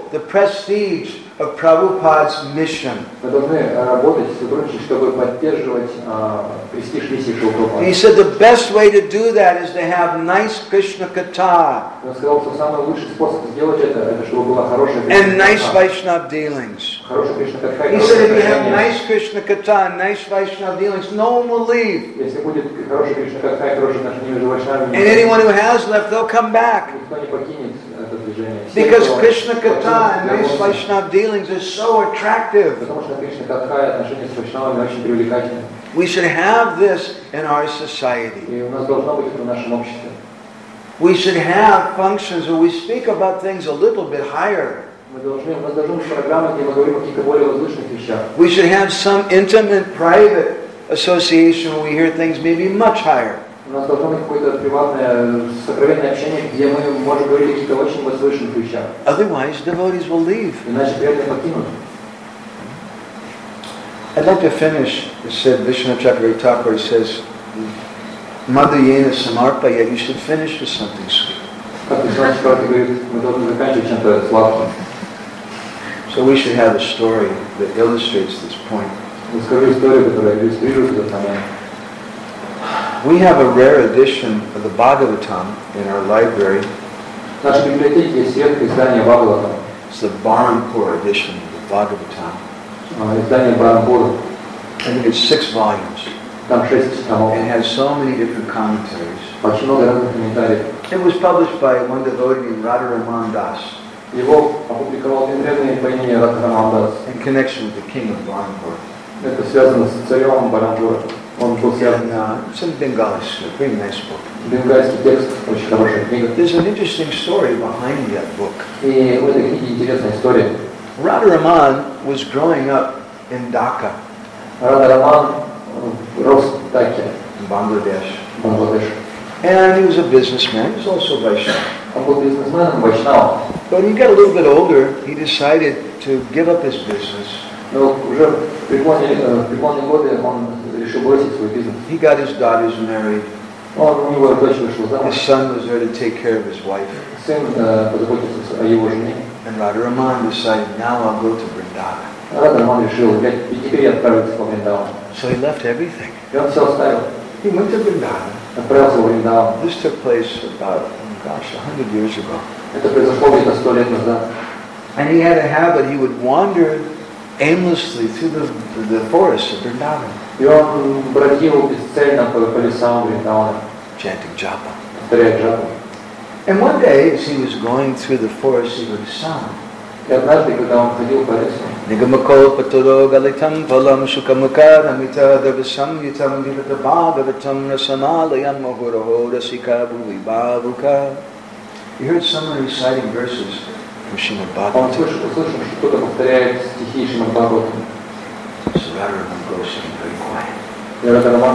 the prestige of Prabhupada's mission. Мы должны работать, сотрудничать, чтобы поддерживать престиж миссии Шрила Прабхупады. He said the best way to do that is to have nice Krishna Katha Он сказал, что самый лучший способ сделать это чтобы была хорошая and nice Кришна-катха. Vaishnava dealings. Хорошая Кришна-катха и He хорошее said if you have отношение. nice Krishna Katha and nice Vaishnava dealings, no one will leave. Если будет хорошая Кришна-катха и хорошее отношение между вайшнавами, And anyone who has left, they'll come back. никто не покинет это движение. Все, Because кто Krishna Katha and nice вернулся, Vaishnava dealings is so attractive. потому что Кришна-катха и отношения с вайшнавами очень привлекательны. We should have this in our society. И у нас должно быть это в нашем обществе. We should have functions where we speak about things a little bit higher. У нас должны быть программы, где мы говорим о каких-то более возвышенных вещах. We should have some intimate, private association where we hear things maybe much higher. У нас должно быть какое-то приватное, сокровенное общение, где мы можем говорить о каких-то очень возвышенных вещах. Otherwise, devotees will leave. Иначе преданные покинут. I'd like to finish. It said, Vishnu Chakravarti Thakur says, Madhuyena Samarpaya, you should finish with something sweet. Как Вишванат Чакраварти говорит, мы должны заканчивать чем-то сладким. So we should have a story that illustrates this point. Расскажу историю, которая иллюстрирует этот момент. We have a rare edition of the Bhagavatam in our library. В нашей библиотеке есть редкое издание Бхагаватам. It's the Barampur edition of the Bhagavatam. Издание Барампура. I think it's 6 volumes. Там 6 томов. It has so many different commentaries. Очень много разных комментариев. It was published by one devotee named Radharaman Das Его опубликовал один преданный по имени Радхараман Дас. in connection with the king of Barampur. Это связано с царем Барампура. Он был связан And it's in Bengali, it's a very nice book. с бенгальский текст, очень хорошая книга. There's an interesting story behind that book. И в этой книге интересная история. Radharaman was growing up in Dhaka, Радхараман рос в Даке, in Bangladesh. Бангладеш. And he was a businessman, he was also Vaishnava. Он был бизнесменом, вайшнавом. But when he got a little bit older, he decided to give up his business. Но уже в преклонные годы он решил бросить свой бизнес. He got his daughters married. У него дочь вышла замуж. His son was there to take care of his wife. Сын позаботился о его жене. And Radharaman decided, now I'll go to Vrindavan. Радхараман решил, теперь я отправиться во Вриндаван. So he left everything. И он все оставил. He went to Vrindavan. Отправился во Вриндаван. This took place about, 100 years ago. Это произошло где-то 100 лет назад. And he had a habit, he would wander aimlessly through the forests of Vrindavan, И он бродил бесцельно по лесам Вриндавана, chanting japa. повторяя джапу. And one day, as he was going through the forest, he would sound. И однажды, когда он ходил по лесу, Nigamako paturo galitam phalam sukamukaramita davisamyutam vivata bhagavatam rasamalayam mahuraho rasika bhuvi bhavuka. He heard someone reciting verses from Srimad он Bhagavatam. услышал, что кто-то повторяет стихи Шримад Бхагаватам. So Radharaman Goswami very quiet. И Радхараман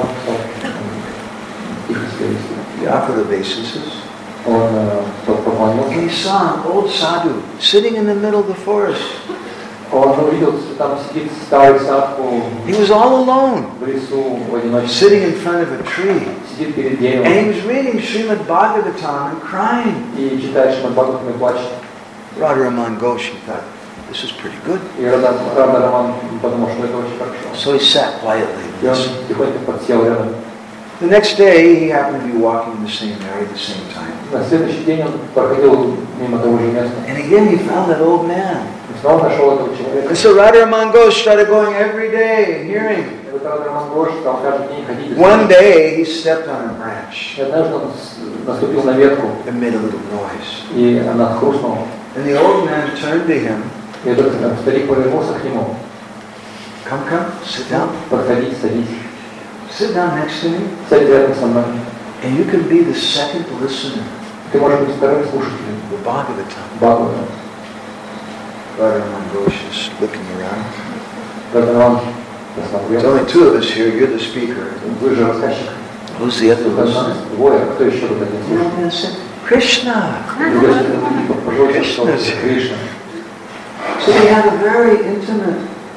тихо себя вести. He offered obeisances. Он поклонился. And he saw an old sadhu sitting in the middle of the forest. Он увидел, что там сидит старый садху He was all alone, в лесу в одиночестве. sitting in front of a tree. Сидит перед And he деревом was reading Srimad Bhagavatam and crying. и читает Шримад Бхагаватам и плачет. Radharaman Ghosh, he thought, this is pretty good. И Радхараман подумал, что это очень хорошо. So he sat quietly. И он тихонько подсел рядом. The next day, he happened to be walking in the same area at the same time. На следующий день он проходил мимо того же места. And again, he found that old man. И снова нашел этого человека. And so Radharaman Ghosh started going every day and hearing. И вот Радхараман Гhoш стал каждый день ходить. One day, he stepped on a branch И однажды он наступил на ветку, and made a little noise. и она хрустнула. And the old man turned to him. И этот старик повернулся к нему. Come, sit down. Подходи, садись. Sit down next to me. Сядь рядом со мной. And you can be the second listener Ты можешь быть вторым слушателем. to the Bhagavatam. Бхагаватам. Radharaman Ghosh is looking around. Радхараман There's посмотрел. only 2 of us here. You're the speaker. Вы же рассказчик. Who's the other Только listener? нас двое, а кто еще тут один The слушает? old man said, Krishna. Другой человек пожилой сказал, Кришна. So we had a very intimate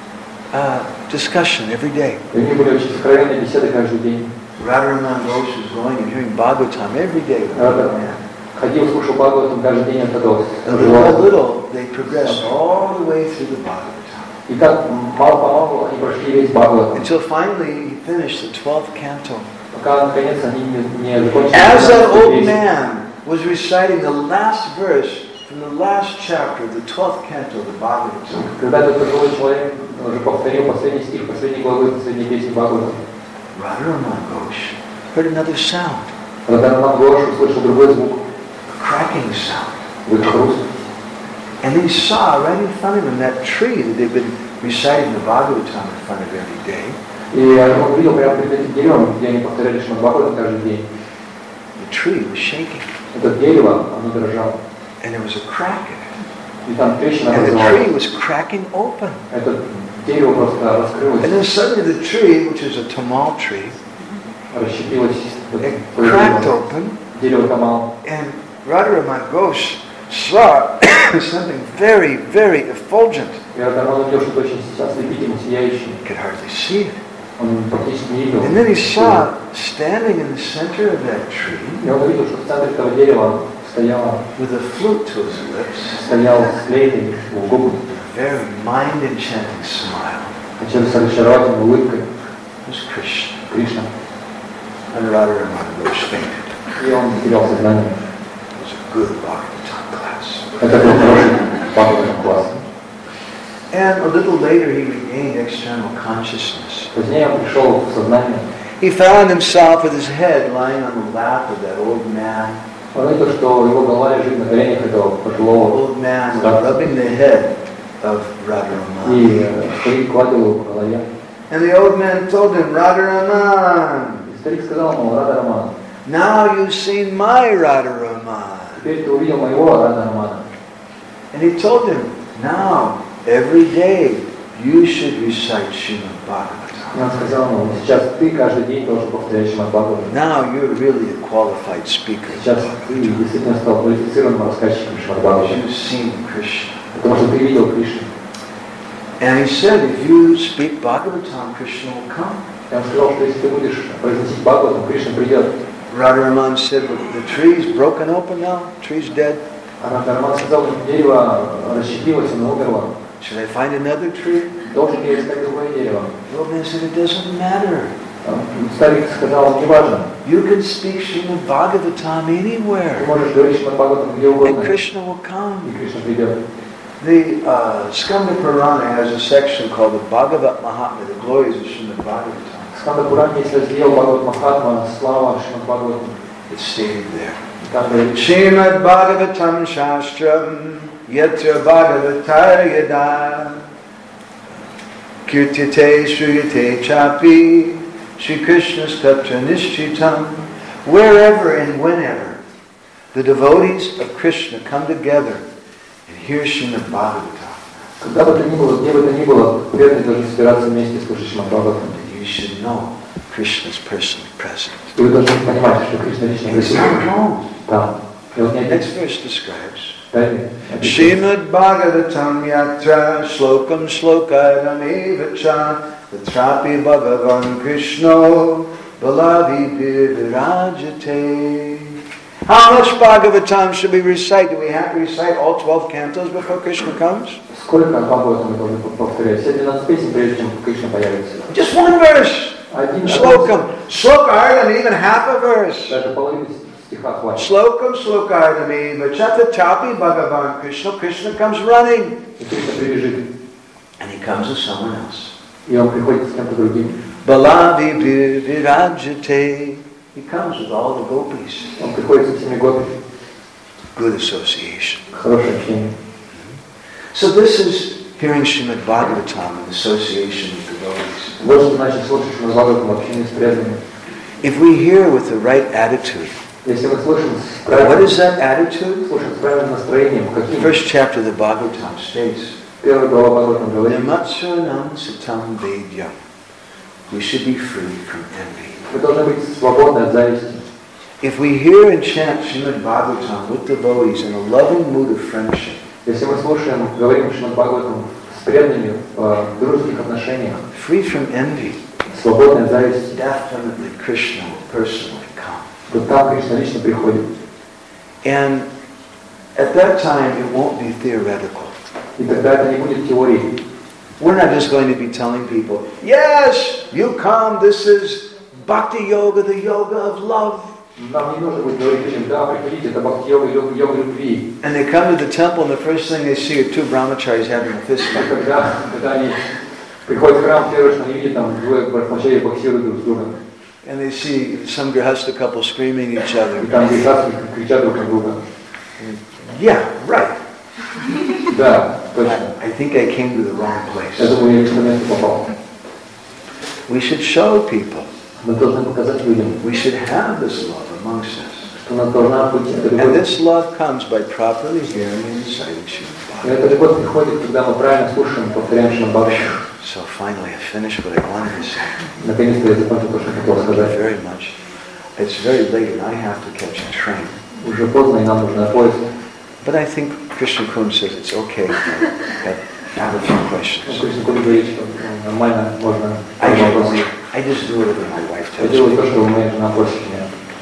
discussion every day. И у них были очень сокровенные беседы каждый день. Radharaman Ghosh was going and hearing Bhagavatam every day with the old man. ходил, слушал Бхагаватам каждый день, это удовольствие. And little by little, they progressed all the way through the Bhagavatam. И так мало-помалу они прошли весь Бхагаватам. Until finally he finished the 12th canto. Пока наконец они не закончили. As that old man was reciting the last verse from the last chapter of the 12th canto of the Bhagavatam, Когда этот пожилой человек уже повторил последний стих, последней главы, последней песни Бхагаватам, Radharaman Ghosh heard another sound, Радхараман Гош услышал другой звук, a cracking sound. звук хруст. And he saw right in front of him that tree that they've been reciting the Bhagavatam in front of every day. И он увидел прямо перед этим деревом, где они повторяли Шримад Бхагаватам каждый день. The tree was shaking. Это дерево, оно дрожало. And there was a crack in it. И там трещина And the tree образовалась. was cracking open. Это дерево просто раскрылось, And then suddenly the tree, which is a tamal tree, расщепилось. it cracked open. Дерево Тамал. And Radharaman Ghosh saw something very, very effulgent. И Радхараман увидел что-то очень ослепительно сияющее. He could hardly see it. Он практически не видел. And then he saw, standing in the center of that tree, И он увидел, что в центре этого дерева стоял with a flute to his lips, с флейтой в губы, a very mind-enchanting smile, с очаровательной улыбкой was Krishna. Кришна. And Radharaman Ghosh fainted. И он потерял сознание. It was a good Bhagavatam class. Это был хороший Бхагаватам класс. And a little later he regained external consciousness. Позднее он пришел в сознание. He found himself with his head lying on the lap of that old man. Он видел, что его голова лежит на коленях этого The пожилого old man was rubbing the head of Radharaman. и старик гладил его по голове. And the old man told him, Radharaman, И старик сказал ему: Радхараман, now you've seen my Radharaman. теперь ты увидел моего Радхарамана. And he told him, now, every day, you should recite Srimad И он Bhagavatam. сказал ему: сейчас ты каждый день должен повторять Шримад Бхагаватам. Now you're really a qualified speaker. Сейчас ты действительно стал квалифицированным рассказчиком Шримад Бхагаватам, You've seen Krishna. потому что ты видел Кришну. And he said, if you speak Bhagavatam, Krishna will come. И он сказал, что если ты будешь произносить Бхагаватам, Кришна придет. Radharaman said, well, the tree's broken open now, the tree's dead. А Радхараман сказал, что дерево расщепилось, оно умерло. Should I find another tree? Должен ли я искать другое дерево? The old man said, it doesn't matter. Старик сказал: неважно. You can speak Srimad Bhagavatam Ты anywhere, можешь говорить Шримад Бхагаватам где and угодно, Krishna will come. и Кришна придет. The Skanda Purana has a section called the Bhagavat Mahatma, the glories of Srimad Bhagavatam. В Сканда-Пуране есть раздел Бхагават Махатма, слава Шримад Бхагаватам. It's stated there. И там говорится: Srimad Bhagavatam Shastram Yatra Bhagavatar Yada Kirtite Shriyate Chapi Shri Krishna's Tatra Nishchitam. Wherever and whenever the devotees of Krishna come together and hear Srimad Bhagavatam, когда бы то ни было, где бы то ни было, преданные должны собираться вместе и слушать Шримад Бхагаватам. you should know Krishna's personally present. И вы должны понимать, что Кришна лично It's not присутствует alone. там. И вот не один. Next verse describes Далее. Srimad Bhagavatam Yatra Slokam Slokadam Evacha Tatrapi Bhagavan Krishna Balavi Virajate. How much Bhagavatam should we recite? Do we have to recite all 12 cantos before Krishna comes? Сколько Бхагаватам мы должны повторять? Все 12 песен, прежде чем Кришна появится. Just one verse. Один Slokam. Slokardam, even half a verse. Даже половины стиха хватит. Slokam Slokardam Evacha Tatrapi Bhagavan Krishna. Krishna comes running. И Кришна прибежит. And he comes with someone else. И он приходит с кем-то другим. Balavi Virajate. He comes with all the gopis. Он приходит со всеми гопи. Good association. Хорошее общение. So this is hearing Srimad Bhagavatam in association with devotees. Вот что значит слушать Шримад Бхагаватам в общении с преданными. If we hear with the right attitude, Если мы слушаем с what правильным, is that attitude? слушаем с правильным настроением, The каким? first chapter of the Bhagavatam states, Первая глава Бхагаватам говорит: Namatsuranam satam vedyam. We should be free from envy. мы должны быть свободны от зависти. If we hear and chant Srimad Bhagavatam with devotees in a loving mood of friendship, Если мы слушаем, говорим Шримад Бхагаватам с преданными в дружеских отношениях, free from envy, свободны от зависти, definitely Krishna will personally come. то там Кришна лично приходит. And at that time, it won't be theoretical. И тогда это не будет теорией. We're not just going to be telling people, yes, you come, this is bhakti yoga, the yoga of love. Нам не нужно будет говорить людям, да, приходите, это бхакти-йога, йога любви. And they come to the temple and the first thing they see are two brahmacharis having a fist fight. Когда они приходят в храм, первое, что они видят, там двое брахмачари боксируют друг с другом. And they see some grihasta couple screaming at each other. И там грехастцы кричат друг на друга. Yeah, right. Да, точно. I think I came to the wrong Я place. думаю, я в это место попал. We should show people. Мы должны показать людям, We should have this love amongst us. что у нас должна быть эта And любовь. this love comes by properly hearing and reciting И Srimad эта любовь приходит, когда мы правильно слушаем, повторяем Шримад-Бхагаватам. So finally I finished what I wanted to say. Наконец-то я закончил то, что хотел Thank you сказать. very much. It's very late and I have to catch a train. Уже поздно, и нам нужно поезд. But I think Krishna Kun says it's okay if I have a few questions. Кришна Куни говорит, что нормально можно I just do whatever my wife Я tells делаю то, me. что моя жена просит меня.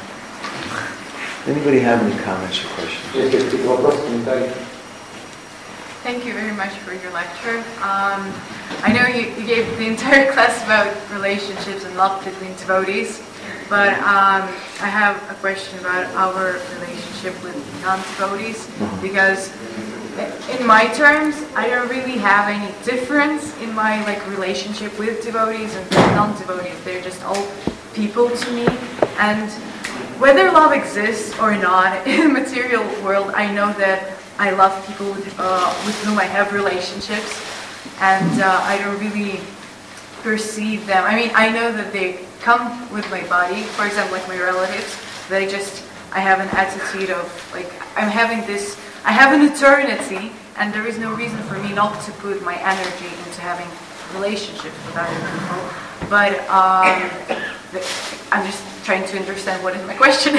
Anybody have any comments or questions? Если какие-то вопросы, комментарии. Thank you very much for your lecture. I know you gave the entire class about relationships and love between devotees, but I have a question about our relationship with non-devotees, because in my terms, I don't really have any difference in my relationship with devotees and non-devotees. They're just all people to me, and whether love exists or not in the material world, I know that I love people with whom I have relationships, and I don't really perceive them. I mean, I know that they come with my body, for example, like my relatives, that I have an attitude of, I have an eternity, and there is no reason for me not to put my energy into having relationships with other people. But I'm just trying to understand what is my question.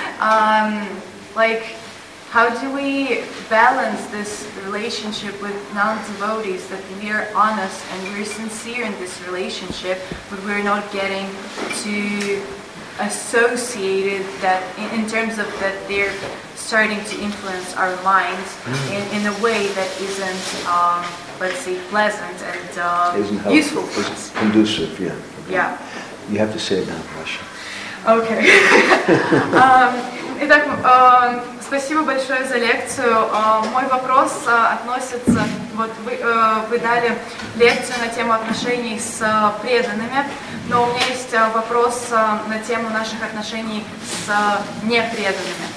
How do we balance this relationship with non-devotees, that we are honest and we're sincere in this relationship, but we're not getting too associated that in terms of that they're starting to influence our minds in a way that isn't, let's say, pleasant and Isn't useful helpful. for us. It's conducive, yeah. Yeah. You have to say it now in Russian. Okay. Итак, спасибо большое за лекцию. Мой вопрос относится, вот вы дали лекцию на тему отношений с преданными, но у меня есть вопрос на тему наших отношений с непреданными.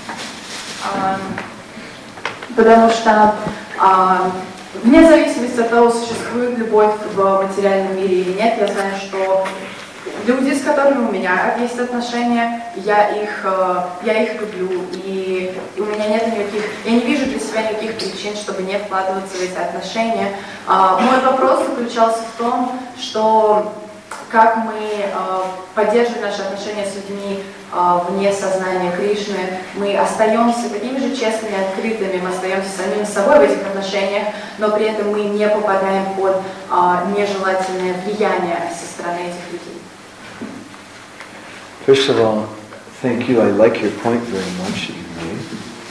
Потому что вне зависимости от того, существует любовь в материальном мире или нет, я знаю, что люди, с которыми у меня есть отношения, я их люблю, и у меня нет никаких, я не вижу для себя никаких причин, чтобы не вкладываться в эти отношения. Мой вопрос заключался в том, что как мы поддерживаем наши отношения с людьми вне сознания Кришны, мы остаемся такими же честными, открытыми, мы остаемся самим собой в этих отношениях, но при этом мы не попадаем под нежелательное влияние со стороны этих людей. First of all, thank you. I like your point very much that you made.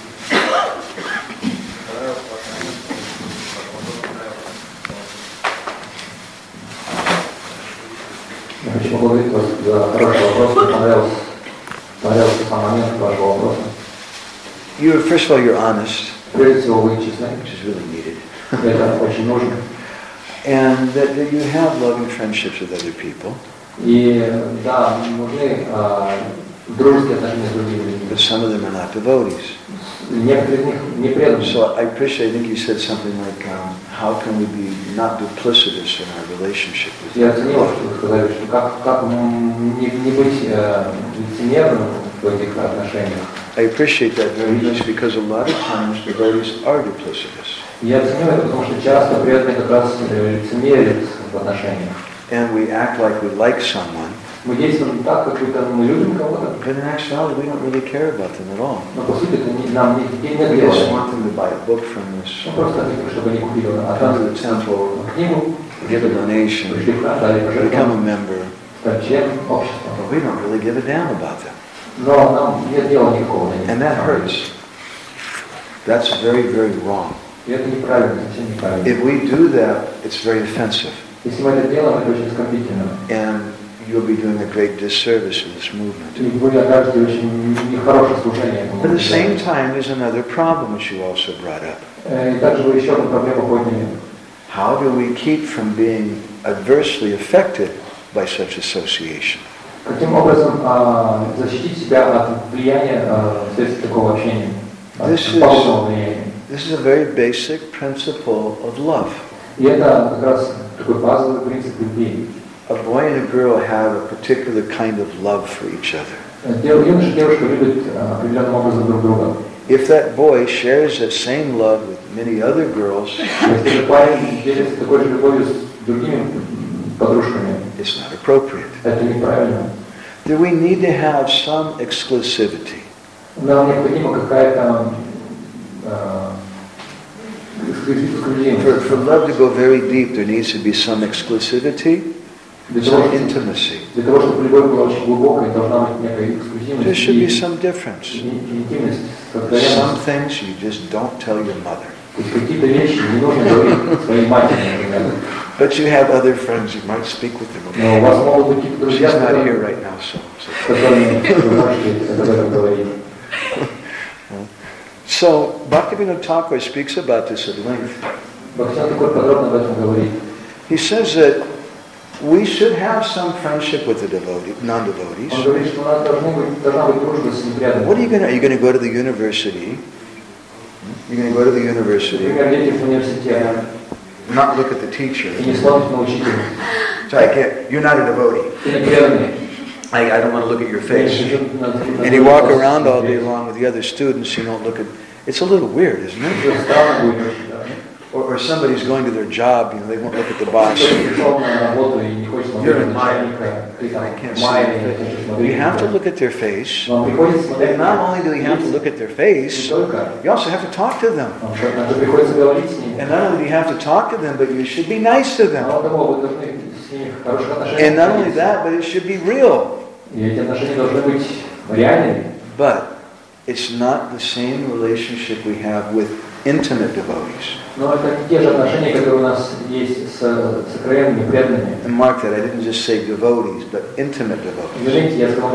Я хочу поблагодарить вас за хороший вопрос. Мне понравился сам момент вашего вопроса. First of all, you're honest, Прежде всего, вы честны. which is really needed. Это очень нужно. And that you have loving friendships with other people. И да, нужны дружеские отношения с другими людьми. But some of them are not devotees. Некоторые из них не преданы. So I think you said something like, how can we be not duplicitous in our relationship with Я them? оценил, что вы сказали, что как не быть лицемерным в этих отношениях. I appreciate that very much because a lot of times devotees are duplicitous. Я оценил это, потому что часто преданные как раз лицемерят в отношениях. And we act like we like someone, Мы действуем так, как будто мы любим кого-то, but in actuality we don't really care about them at all. но по сути это нам не We just дело. want them to buy a book from us, Ну, просто хотим, чтобы они купили come to the temple, книгу, give a donation, пришли в храм, дали become a пожертвовать, member, стать членом общества. but we don't really give a damn about them. Но нам нет дела никакого до них. And that hurts. That's very, very wrong. И это неправильно, совсем неправильно. If we do that, it's very offensive. Если мы это делаем, это очень оскорбительно. And you'll be doing a great disservice to this movement. И вы окажете очень нехорошее служение этому. But at the same time, there's another problem which you also brought up. И также вы еще одну проблему подняли. How do we keep from being adversely affected by such association? Каким образом защитить себя от влияния вследствие такого общения? Подобного влияния? This is a very basic principle of love. И это как раз такой базовый принцип любви. A boy and a girl have a particular kind of love for each other. Юноша и девушка любят определенным образом друг друга. If that boy shares that same love with many other girls, если парень делится такой же любовью с другими подружками, it's not appropriate. это неправильно. Do we need to have some exclusivity? Нам необходима какая-то эксклюзивность. For love to go very deep, there needs to be some exclusivity, some intimacy. Для того, чтобы любовь была очень глубокой, должна быть некая эксклюзивность. There should be some difference. Интимность. Some things you just don't tell your mother. Какие-то вещи не нужно говорить своей матери, например. But you have other friends, you might speak with them. Но у вас могут быть какие-то друзья, She's not here right now, so. с которыми вы можете об этом говорить. So, Bhaktivinoda Thakur speaks about this at length. Бхактивinoda Тхакур подробно об этом говорит. He says that we should have some friendship with the non-devotees. Он говорит, что у нас должна быть дружба с неприязнью. What are you going to go to the university? You're going to go to the university. Например, дети в университете. Not look at the teacher. И не смотрят на учителя. So you're not a devotee. Ты неприязнный. I don't want to look at your face. And you walk around all day long with the other students, you don't look at... It's a little weird, isn't it? Or somebody's going to their job, they won't look at the boss. You're in my... I can't see. You have to look at their face. And not only do you have to look at their face, you also have to talk to them. And not only do you have to talk to them, but you should be nice to them. And not only that, but it should be real. But it's not the same relationship we have with intimate devotees. And mark that, I didn't just say devotees, but intimate devotees.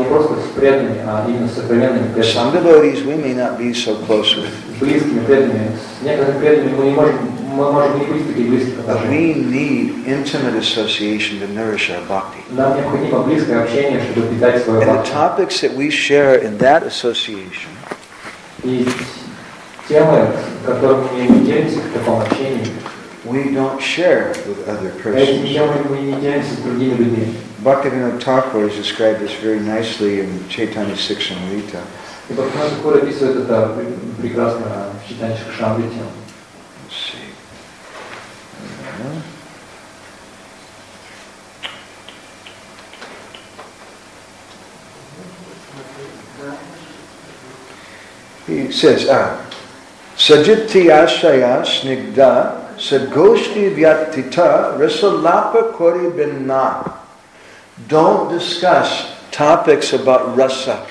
Some devotees we may not be so close with. But we need intimate association to nourish our bhakti. And the topics that we share in that association we don't share with other persons. Bhaktivinoda Thakur has described this very nicely in Chaitanya Siksamrita. Let's see. He says, Sajiti Ashaya Snigda Sadgoshti Vyatita Rasalapa Kori Binna. Don't discuss topics about rasa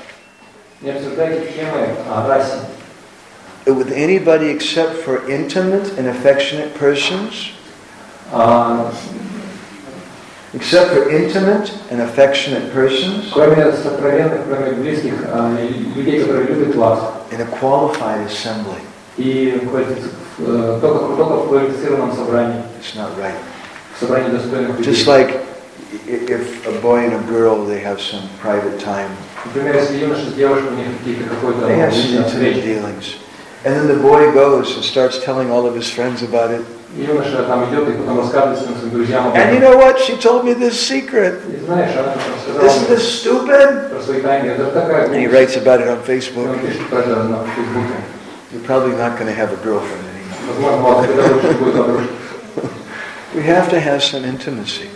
with anybody except for intimate and affectionate persons. Except for intimate and affectionate persons. In a qualified assembly. It's not right. Just like if a boy and a girl, they have some private time. They have some intimate dealings. And then the boy goes and starts telling all of his friends about it. And you know what? She told me this secret. Isn't this stupid? And he writes about it on Facebook. You're probably not going to have a girlfriend anymore. We have to have some intimacy.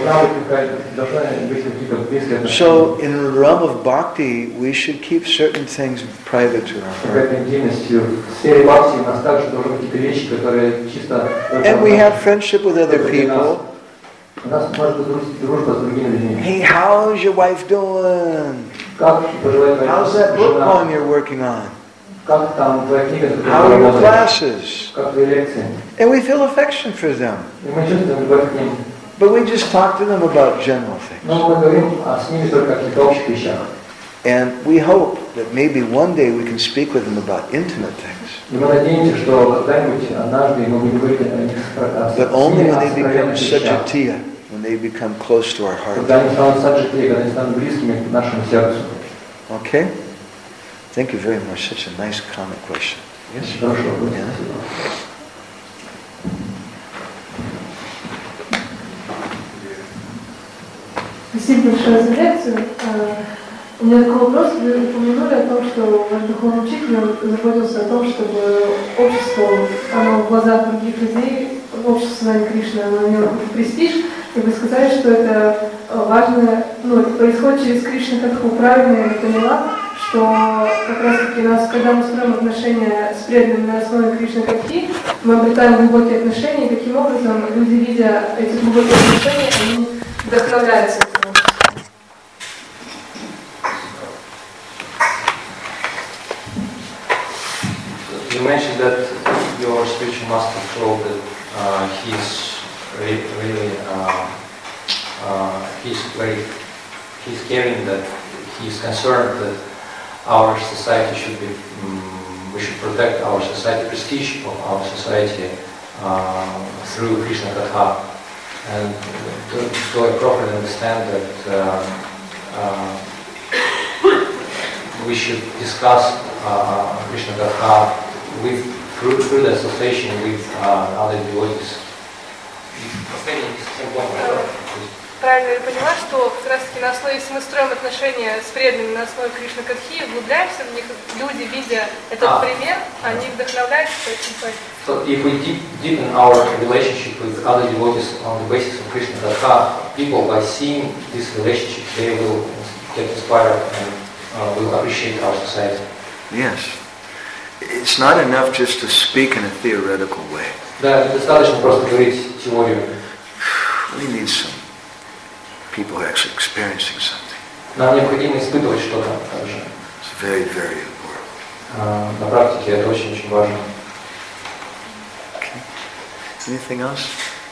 So in the realm of bhakti, we should keep certain things private to our heart. And we have friendship with other people. Hey, how's your wife doing? How's that book poem you're working on? Как там твоя книга, How are your classes? Как твои лекции? And we feel affection for them. И мы чувствуем любовь к ним. But we just talk to them about general things. Но мы говорим с ними только о каких-то общих вещах. And we hope that maybe one day we can speak with them about intimate things. И мы надеемся, что когда-нибудь однажды мы будем говорить о них But only when they become sajatiya, when they become close to our heart. Когда они станут саджатией, когда они станут близкими к нашему сердцу. Okay? Thank you very much. Such a nice common question. Yes? Хорошо. Yeah. Спасибо большое за лекцию. У меня такой вопрос. Вы упомянули о том, что ваш духовный учитель заботился о том, чтобы общество, оно в глазах других людей, общество Сознания Кришны, оно имело какой-то престиж. И вы сказали, что это важно, это происходит через Кришна Катху. Правильно я поняла, что как раз-таки когда мы строим отношения с преданными на основе Кришна Катхи, мы обретаем глубокие отношения, и таким образом люди, видя эти глубокие отношения, они вдохновляются. You mentioned that your spiritual master told that he's caring, that he's concerned that our society should be, we should protect our society, prestige of our society through Krishna Katha, and so I properly understand that we should discuss Krishna Katha through the association with other devotees. Правильно я поняла, что как раз таки на основе, если мы строим отношения с преданными на основе Кришна Катхи, углубляемся в них, люди, видя этот пример, они вдохновляются этим. So if we deepen our relationship with other devotees on the basis of Krishna Katha, people by seeing this relationship, they will get inspired and will appreciate our society. Yes. It's not enough just to speak in a theoretical way. Да, достаточно просто говорить теорию. We need some people actually experiencing something. Нам необходимо испытывать что-то также. It's very, very important. На практике это очень-очень важно. Okay. Anything else?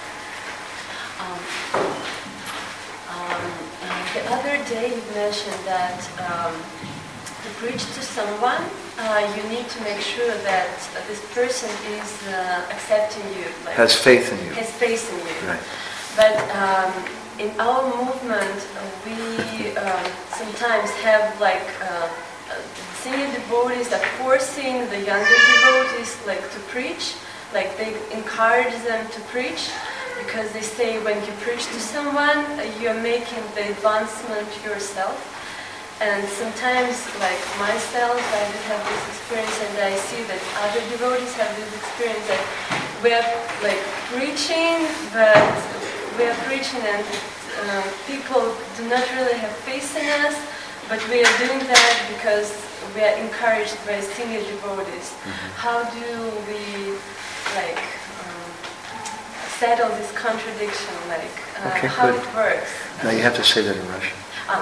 The other day you mentioned that to preach to someone, you need to make sure that this person is accepting you. Like, has faith in you. Has faith in you. Right. But in our movement, we sometimes have like senior devotees are forcing the younger devotees like to preach, like they encourage them to preach, because they say when you preach to someone, you are making the advancement yourself. And sometimes, like myself, I do have this experience, and I see that other devotees have this experience that we are like preaching, but we are preaching and people do not really have faith in us, but we are doing that because we are encouraged by senior devotees. How do we like settle this contradiction, like how good. it works? Now you have to say that in Russian.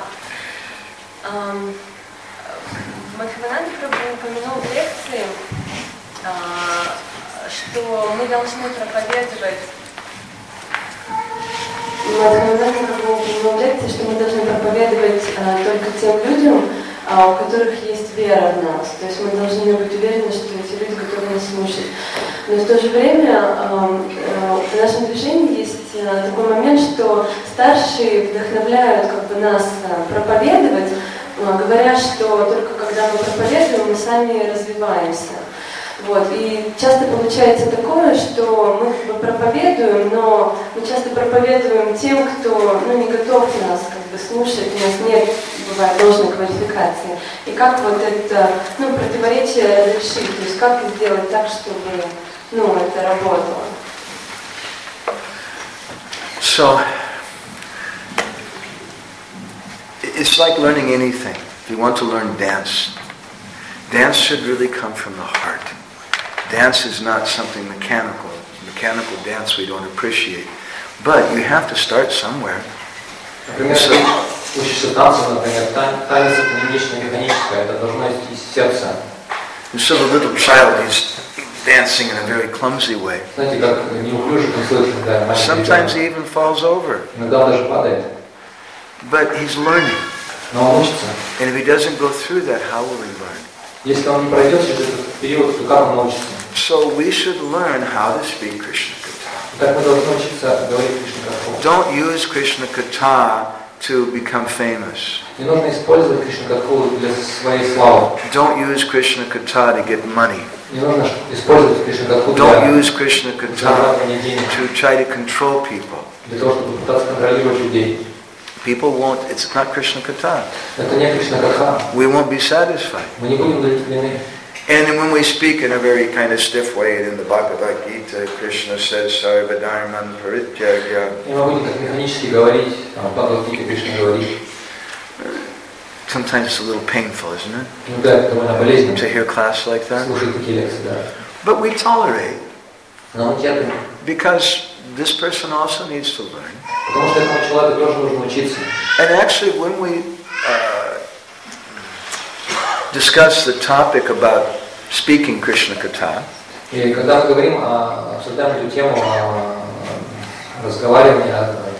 Мадхавананда Прабху упомянул в лекции, что мы должны проповедовать. Мадхавананда Прабху упомянул в лекции, что мы должны проповедовать только тем людям, у которых есть вера в нас. То есть мы должны быть уверены, что эти люди готовы нас слушать. Но в то же время в нашем движении есть такой момент, что старшие вдохновляют нас проповедовать, говоря, что только когда мы проповедуем, мы сами развиваемся. Вот. И часто получается такое, что мы проповедуем, но мы часто проповедуем тем, кто не готов нас слушать, у нас нет, бывает, должной квалификации. И как вот это противоречие разрешить, то есть как сделать так, чтобы это работало. So, it's like learning anything. If you want to learn dance, dance should really come from the heart. Dance is not something mechanical. Mechanical dance we don't appreciate. But you have to start somewhere. Например, учишься танцам, например, танец это не нечто механическое, это должно идти из сердца. So the little child is dancing in a very clumsy way. Знаете, как неуклюже танцует, когда маленький Sometimes he ребенок. even falls over. Иногда он даже падает. But he's learning. Но он учится. And if he doesn't go through that, how will he learn? Если он не пройдет через этот период, то как он научится? So we should learn how to speak Krishna Katha. Так мы должны учиться говорить Кришна Катху. Don't use Krishna Katha to become famous. Не нужно использовать Кришна Катху для своей славы. Don't use Krishna Katha to get money. Не нужно использовать Кришна Катху Don't для use Krishna Katha зарабатывания денег, to try to control people. для того, чтобы пытаться контролировать людей. People won't, it's not Krishna Katha. Это не Кришна Катха. We won't be satisfied. Мы не будем удовлетворены. And then when we speak in a very kind of stiff way, in the Bhagavad Gita, Krishna says, Sarvadharman Parityaga. И мы будем так механически говорить, Бхагавад-гите Кришна говорит. Sometimes it's a little painful, isn't it? Иногда это довольно болезненно To hear class like that. слушать такие лекции, да. But we tolerate, Но мы терпим, because this person also needs to learn. потому что этому человеку тоже нужно учиться. And actually, when we discuss the topic about speaking Krishna Katha, И когда мы говорим, обсуждаем эту тему разговаривания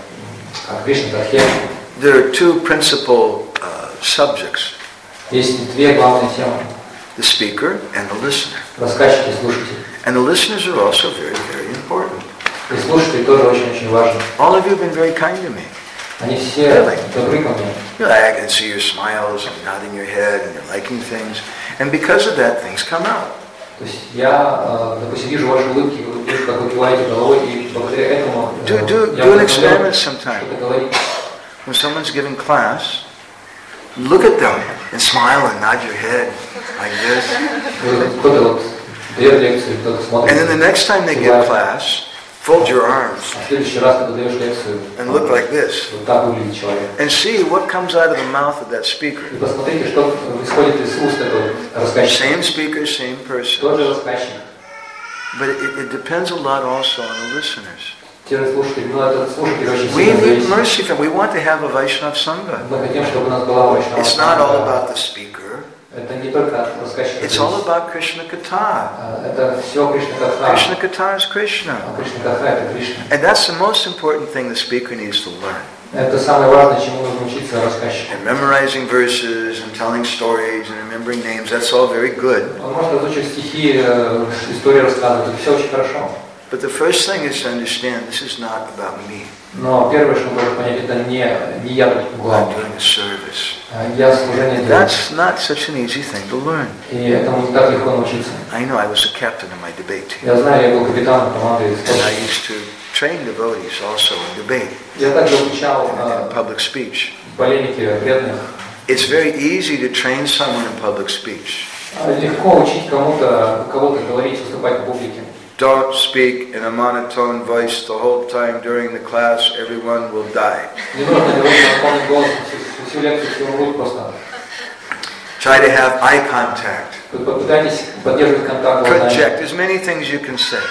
о Кришне Катхе, there are two principal subjects, есть две главные темы. the speaker and the listener. Рассказчик и слушатель. And the listeners are also very, very important. И слушатель тоже очень-очень важен. All of you have been very kind to me. Они все добры ко мне. I can see your smiles and nodding your head and you're liking things. And because of that, things come out. То есть я, допустим, вижу ваши улыбки, вижу, как вы киваете головой, и благодаря этому Do я an experiment sometime. что-то говорить. When someone's giving class, look at them and smile and nod your head like this. Кто-то вот дает лекцию, кто-то смотрит. And then the next time they give class, fold your arms А в следующий раз, когда даешь лекцию, and look like this. вот так выглядит человек. And see what comes out of the mouth of that speaker. И посмотрите, что исходит из уст этого рассказчика. Same speaker, same person. Тот же рассказчик. But it depends a lot also on the listeners. Те же слушатели, но этот слушатель очень We сильно need зависит. mercy from. We want to have a Vaishnava Sangha. Мы хотим, чтобы у нас была Вайшнава. It's not all about the speaker. Это не только от рассказчика. It's all about Krishna Katha. Это все Кришна Катха. Krishna Katha is Krishna. А Кришна Катха это Кришна. And that's the most important thing the speaker needs to learn. Это самое важное, чему нужно учиться рассказчику. And memorizing verses and telling stories and remembering names, that's all very good. Он может разучивать стихи, истории рассказывать, это все очень хорошо. But the first thing is to understand this is not about me. Но первое, что нужно понять, это не я тут I'm главный. doing a service. Я служение делаю. That's not such an easy thing to learn. И этому не так легко научиться. I know I was a captain in my debate team. Я знаю, я был капитаном команды. And I used to train devotees also in debate, Я также обучал in public speech. полемике преданных. It's very easy to train someone in public speech. Легко учить кого-то говорить, выступать в публике. Don't speak in a monotone voice the whole time during the class, everyone will die. Не нужно говорить на полный голос всю лекцию, все умрут просто. Try to have eye contact. Попытайтесь поддерживать контакт глазами. Project. There's many things you can say.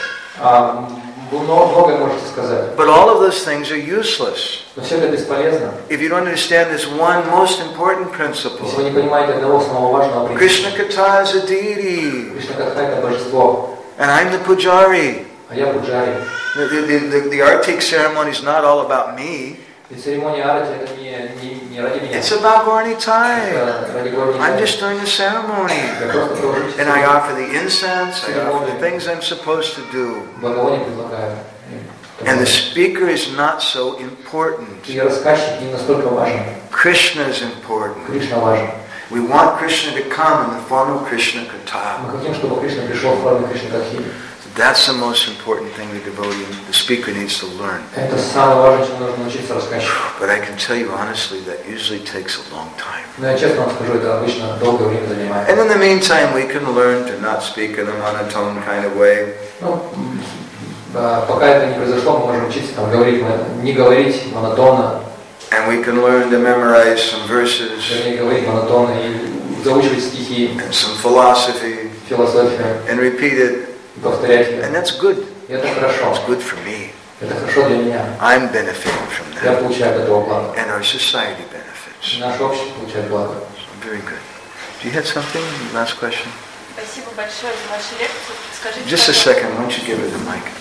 Вы многое можете сказать. But all of those things are useless Но все это бесполезно. if you don't understand this one most important Если вы principle. не понимаете одного самого важного принципа. Krishna Katha is a deity, Кришна Катха это божество, and I'm the pujari. а я пуджари. The artik ceremony is not all about me. И церемония арати это не ради меня. It's about Gaurnitai. Это ради Горни. I'm just doing the ceremony. Я просто провожу And I offer the incense, I offer the things I'm supposed to do. благовоние предлагаю. And the speaker is not so important. И рассказчик не настолько важен. Krishna is important. Кришна важен. We want Krishna to come in the form of Krishna Katha. Мы хотим, чтобы Кришна пришел в форме Кришны Катхи. That's the most important thing the devotee, the speaker needs to learn. Это самое важное, чему нужно научиться рассказчику. But I can tell you honestly, that usually takes a long time. Но я честно вам скажу, это обычно долгое время занимает. And in the meantime, we can learn to not speak in a monotone kind of way. Ну, пока это не произошло, мы можем учиться там говорить, не говорить монотонно, And we can learn to memorize some verses вернее говорить монотонно и заучивать стихи, and some philosophy философию, and repeat it. и повторять ее. And that's good. И это хорошо. It's good for me. Это хорошо для меня. I'm benefiting from Я that. получаю от этого благо. And our society benefits. И наше общество получает благо. Very good. Do you have something? Last question? Спасибо большое за вашу лекцию. Скажите, Just a second, why don't you give her the mic?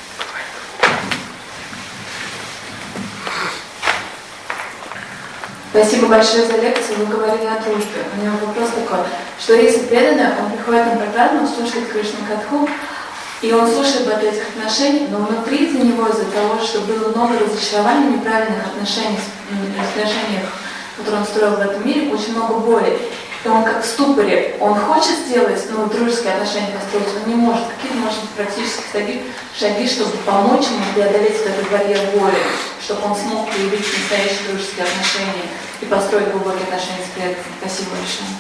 Спасибо большое за лекцию. Вы говорили о дружбе. У меня вопрос такой, что если преданный, он приходит на программу, слушает Кришна Катху, и он слушает об этих отношениях, но внутри за него из-за того, что было много разочарований, неправильных отношений, которые он строил в этом мире, очень много боли. И он как в ступоре, он хочет сделать, дружеские отношения построить, он не может. Какие может быть практические шаги, чтобы помочь ему преодолеть этот барьер боли, чтобы он смог проявить настоящие дружеские отношения и построить глубокие отношения с преданными. Спасибо большое.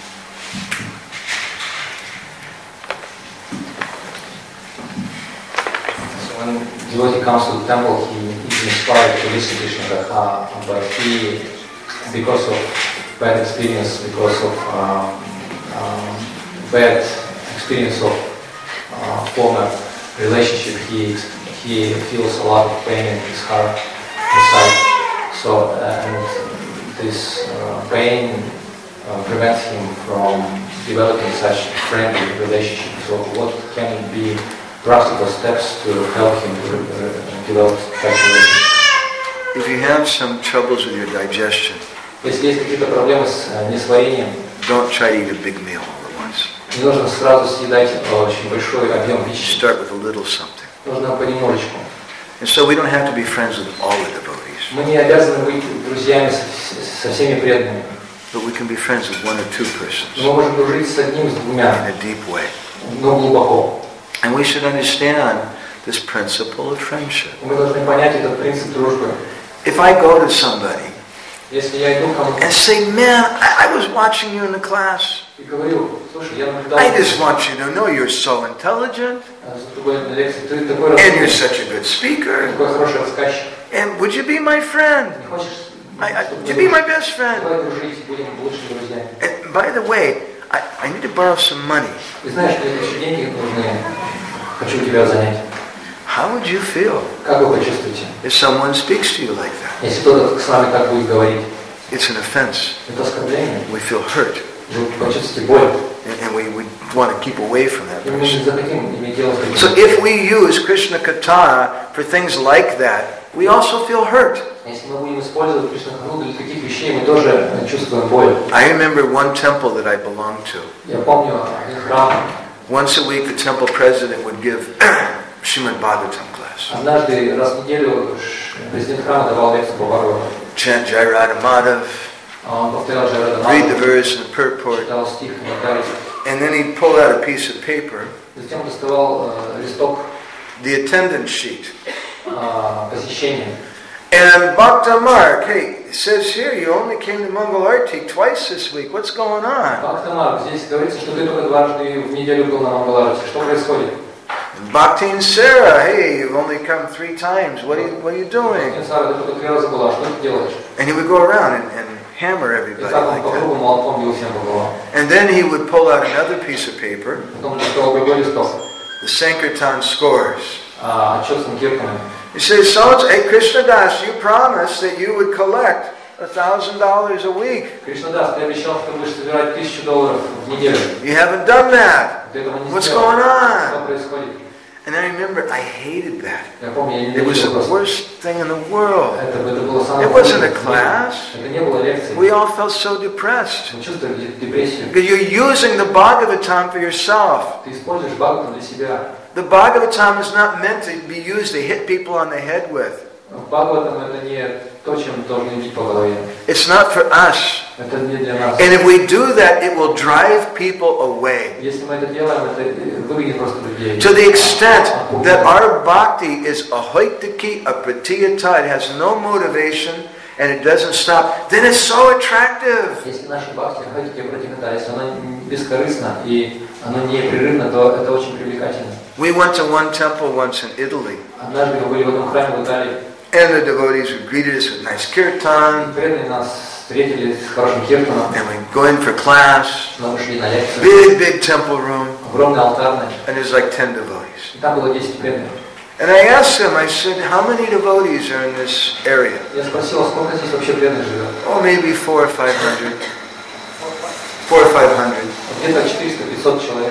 So when devotee comes to the temple, he is inspired to listen to Krishna Katha, but he, because of bad experience, because of bad experience of former relationship, he feels a lot of pain in his heart inside. So and this pain prevents him from developing such friendly relationship. So what can be practical steps to help him to develop such relationship? If you have some troubles with your digestion, Если есть какие-то проблемы с несварением, don't try to eat a big meal all at once. не нужно сразу съедать очень большой объем пищи. Start with a little something. Нужно понемножечку. And so we don't have to be friends with all the devotees, Мы не обязаны быть друзьями со всеми преданными. but we can be friends with one or two persons Мы можем дружить с одним, с in двумя, a deep way. но глубоко. And we should understand this principle of friendship. Мы должны понять этот принцип дружбы. If I go to somebody Если я иду к кому-то and say, man, I was watching you in the class. и говорю, слушай, я наблюдал I just want you to know you're so intelligent за тобой на лекции, ты такой and you're рассказчик, such a good speaker. такой хороший рассказчик. And would you be my friend? Не хочешь, Would you be my best friend? давай дружить, будем лучшими друзьями. And by the way, I need to borrow some money. И знаешь, мне еще деньги нужны, хочу тебя занять. How would you feel Как вы почувствуете, if someone speaks to you like that? если кто-то с вами так будет говорить? It's an offense. Это оскорбление. We feel hurt, Вы почувствуете боль. and we would want to keep away from that И мы не person. захотим иметь дело с таким. So if we use Krishna Katha for things like that, we also feel hurt. Если мы будем использовать Кришна Катху для таких вещей, мы тоже чувствуем боль. I remember one temple that I belonged to. Я помню один храм. Once a week, the temple president would give Srimad Bhagavatam class. Однажды раз в неделю президент храма давал лекцию по Бхагавату. Chant Jai Radha Madhav, Он повторял Джайрада read the Мадхава, verse and the purport, читал стих и комментарий. and then he'd pull out a piece of paper, Затем доставал листок the attendance sheet. посещения. And Bhakta Mark, hey, it says here you only came to Mangal Arti twice this week. What's going on? Бхакта Марк, здесь говорится, что ты только дважды в неделю был на Мангаларате. Что происходит? And Bhakti and Sarah, hey, you've only come 3 times. What are you doing? Сара, ты только 3 раза была, что ты делаешь? And he would go around and hammer И everybody так он like по that. кругу молотком бил всем по головам. And then he would pull out another piece of paper, Потом доставал другой листок. the Sankirtan scores. Отчет с Киртаном. He says, so, hey, Krishna Das, you promised that you would collect $1,000 a week. Кришнадас, ты обещал, что ты будешь собирать $1000 в неделю. You haven't done that. Ты этого не What's сделал. going on? Что происходит? And I remember I hated that. Я помню, я It was ненавидел the просто. worst thing in the world. Это было самое It wasn't a худшее. class. Это не было лекции. We all felt so depressed. Мы чувствовали депрессию. Because you're using the Bhagavatam for yourself. Ты используешь Бхагаватам для себя. The Bhagavatam is not meant to be used to hit people on the head with. Бхагаватам это не то, чем должны бить по голове. It's not for us. Это не для нас. And if we do that, it will drive people away. Если мы это делаем, это выведет просто людей. To the extent that our bhakti is a hoitaki, a pratiyata, it has no motivation, and it doesn't stop, then it's so attractive. Если наша бхакти, хатики, пратиката, если она бескорыстна и она непрерывна, то это очень привлекательно. We went to one temple once in Italy, Однажды мы были в этом храме в Италии, and the devotees greeted us with nice kirtan, преданные нас встретили с хорошим киртаном, and we go in for class, мы вышли на лекцию, big temple room, огромный алтарный, and there's like 10 devotees. и там было 10 преданных. And I asked them, I said, how many devotees are in this area? Я спросил, а сколько здесь вообще преданных живет? Oh, maybe 400 or 500. 400 or 500. Где-то 400-500 человек.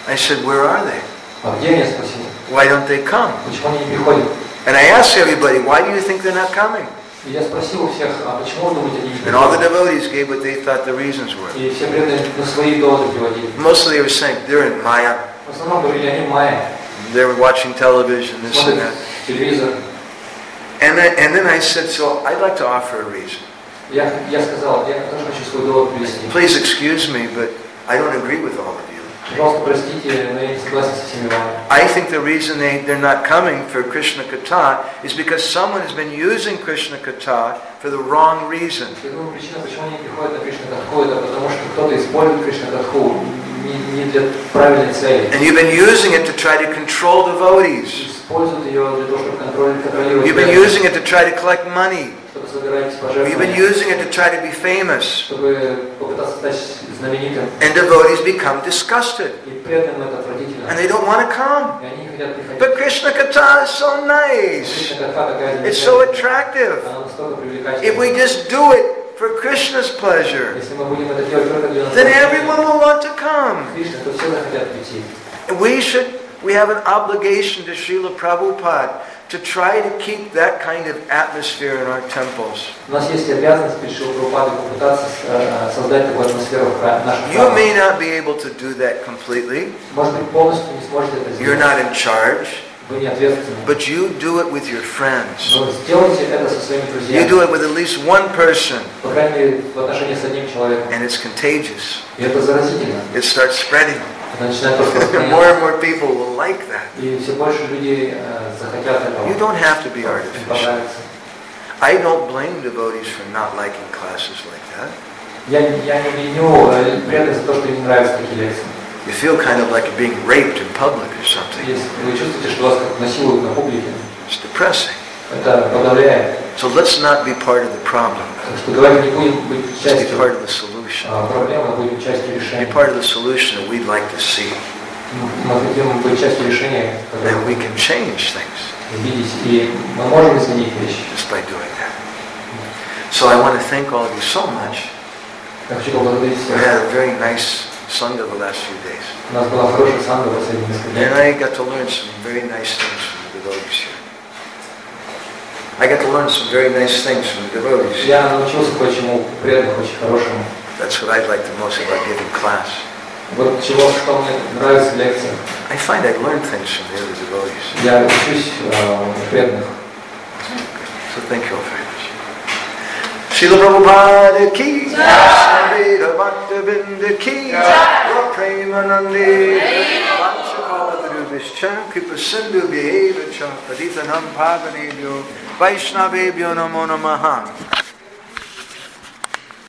I said, where are they? А где они, спросил? Why don't they come? Почему они не приходят? And I asked everybody, why do you think they're not coming? И я спросил у всех, а почему вы думаете, они не And all the приходят? devotees gave what they thought the reasons were. И все преданные на свои доводы приводили. Mostly they were saying, they're in Maya, В основном говорили, они майя, they were watching television, this and смотрят that. телевизор. And then I said, so I'd like to offer a reason. Я сказал, я тоже хочу свой довод привести. Please excuse me, but I don't agree with all of you. Пожалуйста, простите, но я не согласен со всеми вами. I think the reason they're not coming for Krishna Katha is because someone has been using Krishna Katha for the wrong reason. Я думаю, причина, почему они не приходят на Кришна Катху, это потому что кто-то использует Кришна Катху не для правильной цели. And you've been using it to try to control devotees. Используют ее для того, чтобы контролировать. You've been using it to try to collect money. Чтобы собирать You've been пожертвования, using it to try to be famous. чтобы попытаться стать знаменитым. And devotees become disgusted. И преданным это отвратительно. And they don't want to come. И они не хотят приходить. But Krishna Katha is so nice. Кришна Катха такая It's so замечательная. attractive. Она настолько If we привлекательна. just do it for Krishna's pleasure, Если мы будем это делать только для then наслаждения everyone will want to come. Кришны, то все захотят прийти. We have an obligation to Srila Prabhupada to try to keep that kind of atmosphere in our temples. У нас есть обязанность перед Шрилой Прабхупадой попытаться создать такую атмосферу в наших You храмах. may not be able to do that completely. Может быть, полностью не сможете это You're сделать. not in charge. Вы не ответственны. But you do it with your friends. Но сделайте это со своими You друзьями. do it with at least one person. По крайней мере, в отношении с одним человеком. And it's contagious. И это заразительно. It starts spreading. Это начинает просто More распространяться. and more people will like that. И все больше людей захотят этого. You don't have to be Им artificial. понравится. I don't blame devotees for not liking classes like that. Я не виню преданных за то, что им не нравятся такие лекции. You feel kind of like you're being raped in public or something. Если вы чувствуете, что вас как насилуют на публике, It's depressing. это подавляет. So let's not be part of the problem. Так что давайте не будем быть Let's be частью part of the solution. проблемы, а будем частью Be решения. part of the solution that we'd like to see. Мы хотим быть частью решения, которое And we can change things видеть, и мы можем изменить вещи. just by doing that. So I want to thank all of you so much. Я хочу поблагодарить We всех. had a very nice Sangha the last few days. У нас была хорошая санга последние несколько дней. And I got to learn some very nice things from the devotees here. I got to learn some very nice things from the devotees here. Я научился кое-чему преданных, очень хорошему. That's what I like the most about giving class. Вот что мне нравится в лекциях. I find I learn things from the other devotees. Я учусь у преданных. So thank you all very much. Srila Prabhupada ki jai, Srila Bhaktivinoda ki jai, Premanande, Vanchakalpadrubhischa, Kripa Sindhu Bheva Cha, Paditanam Pavanebhyo, Vaishnavebhyo Namo Namaha.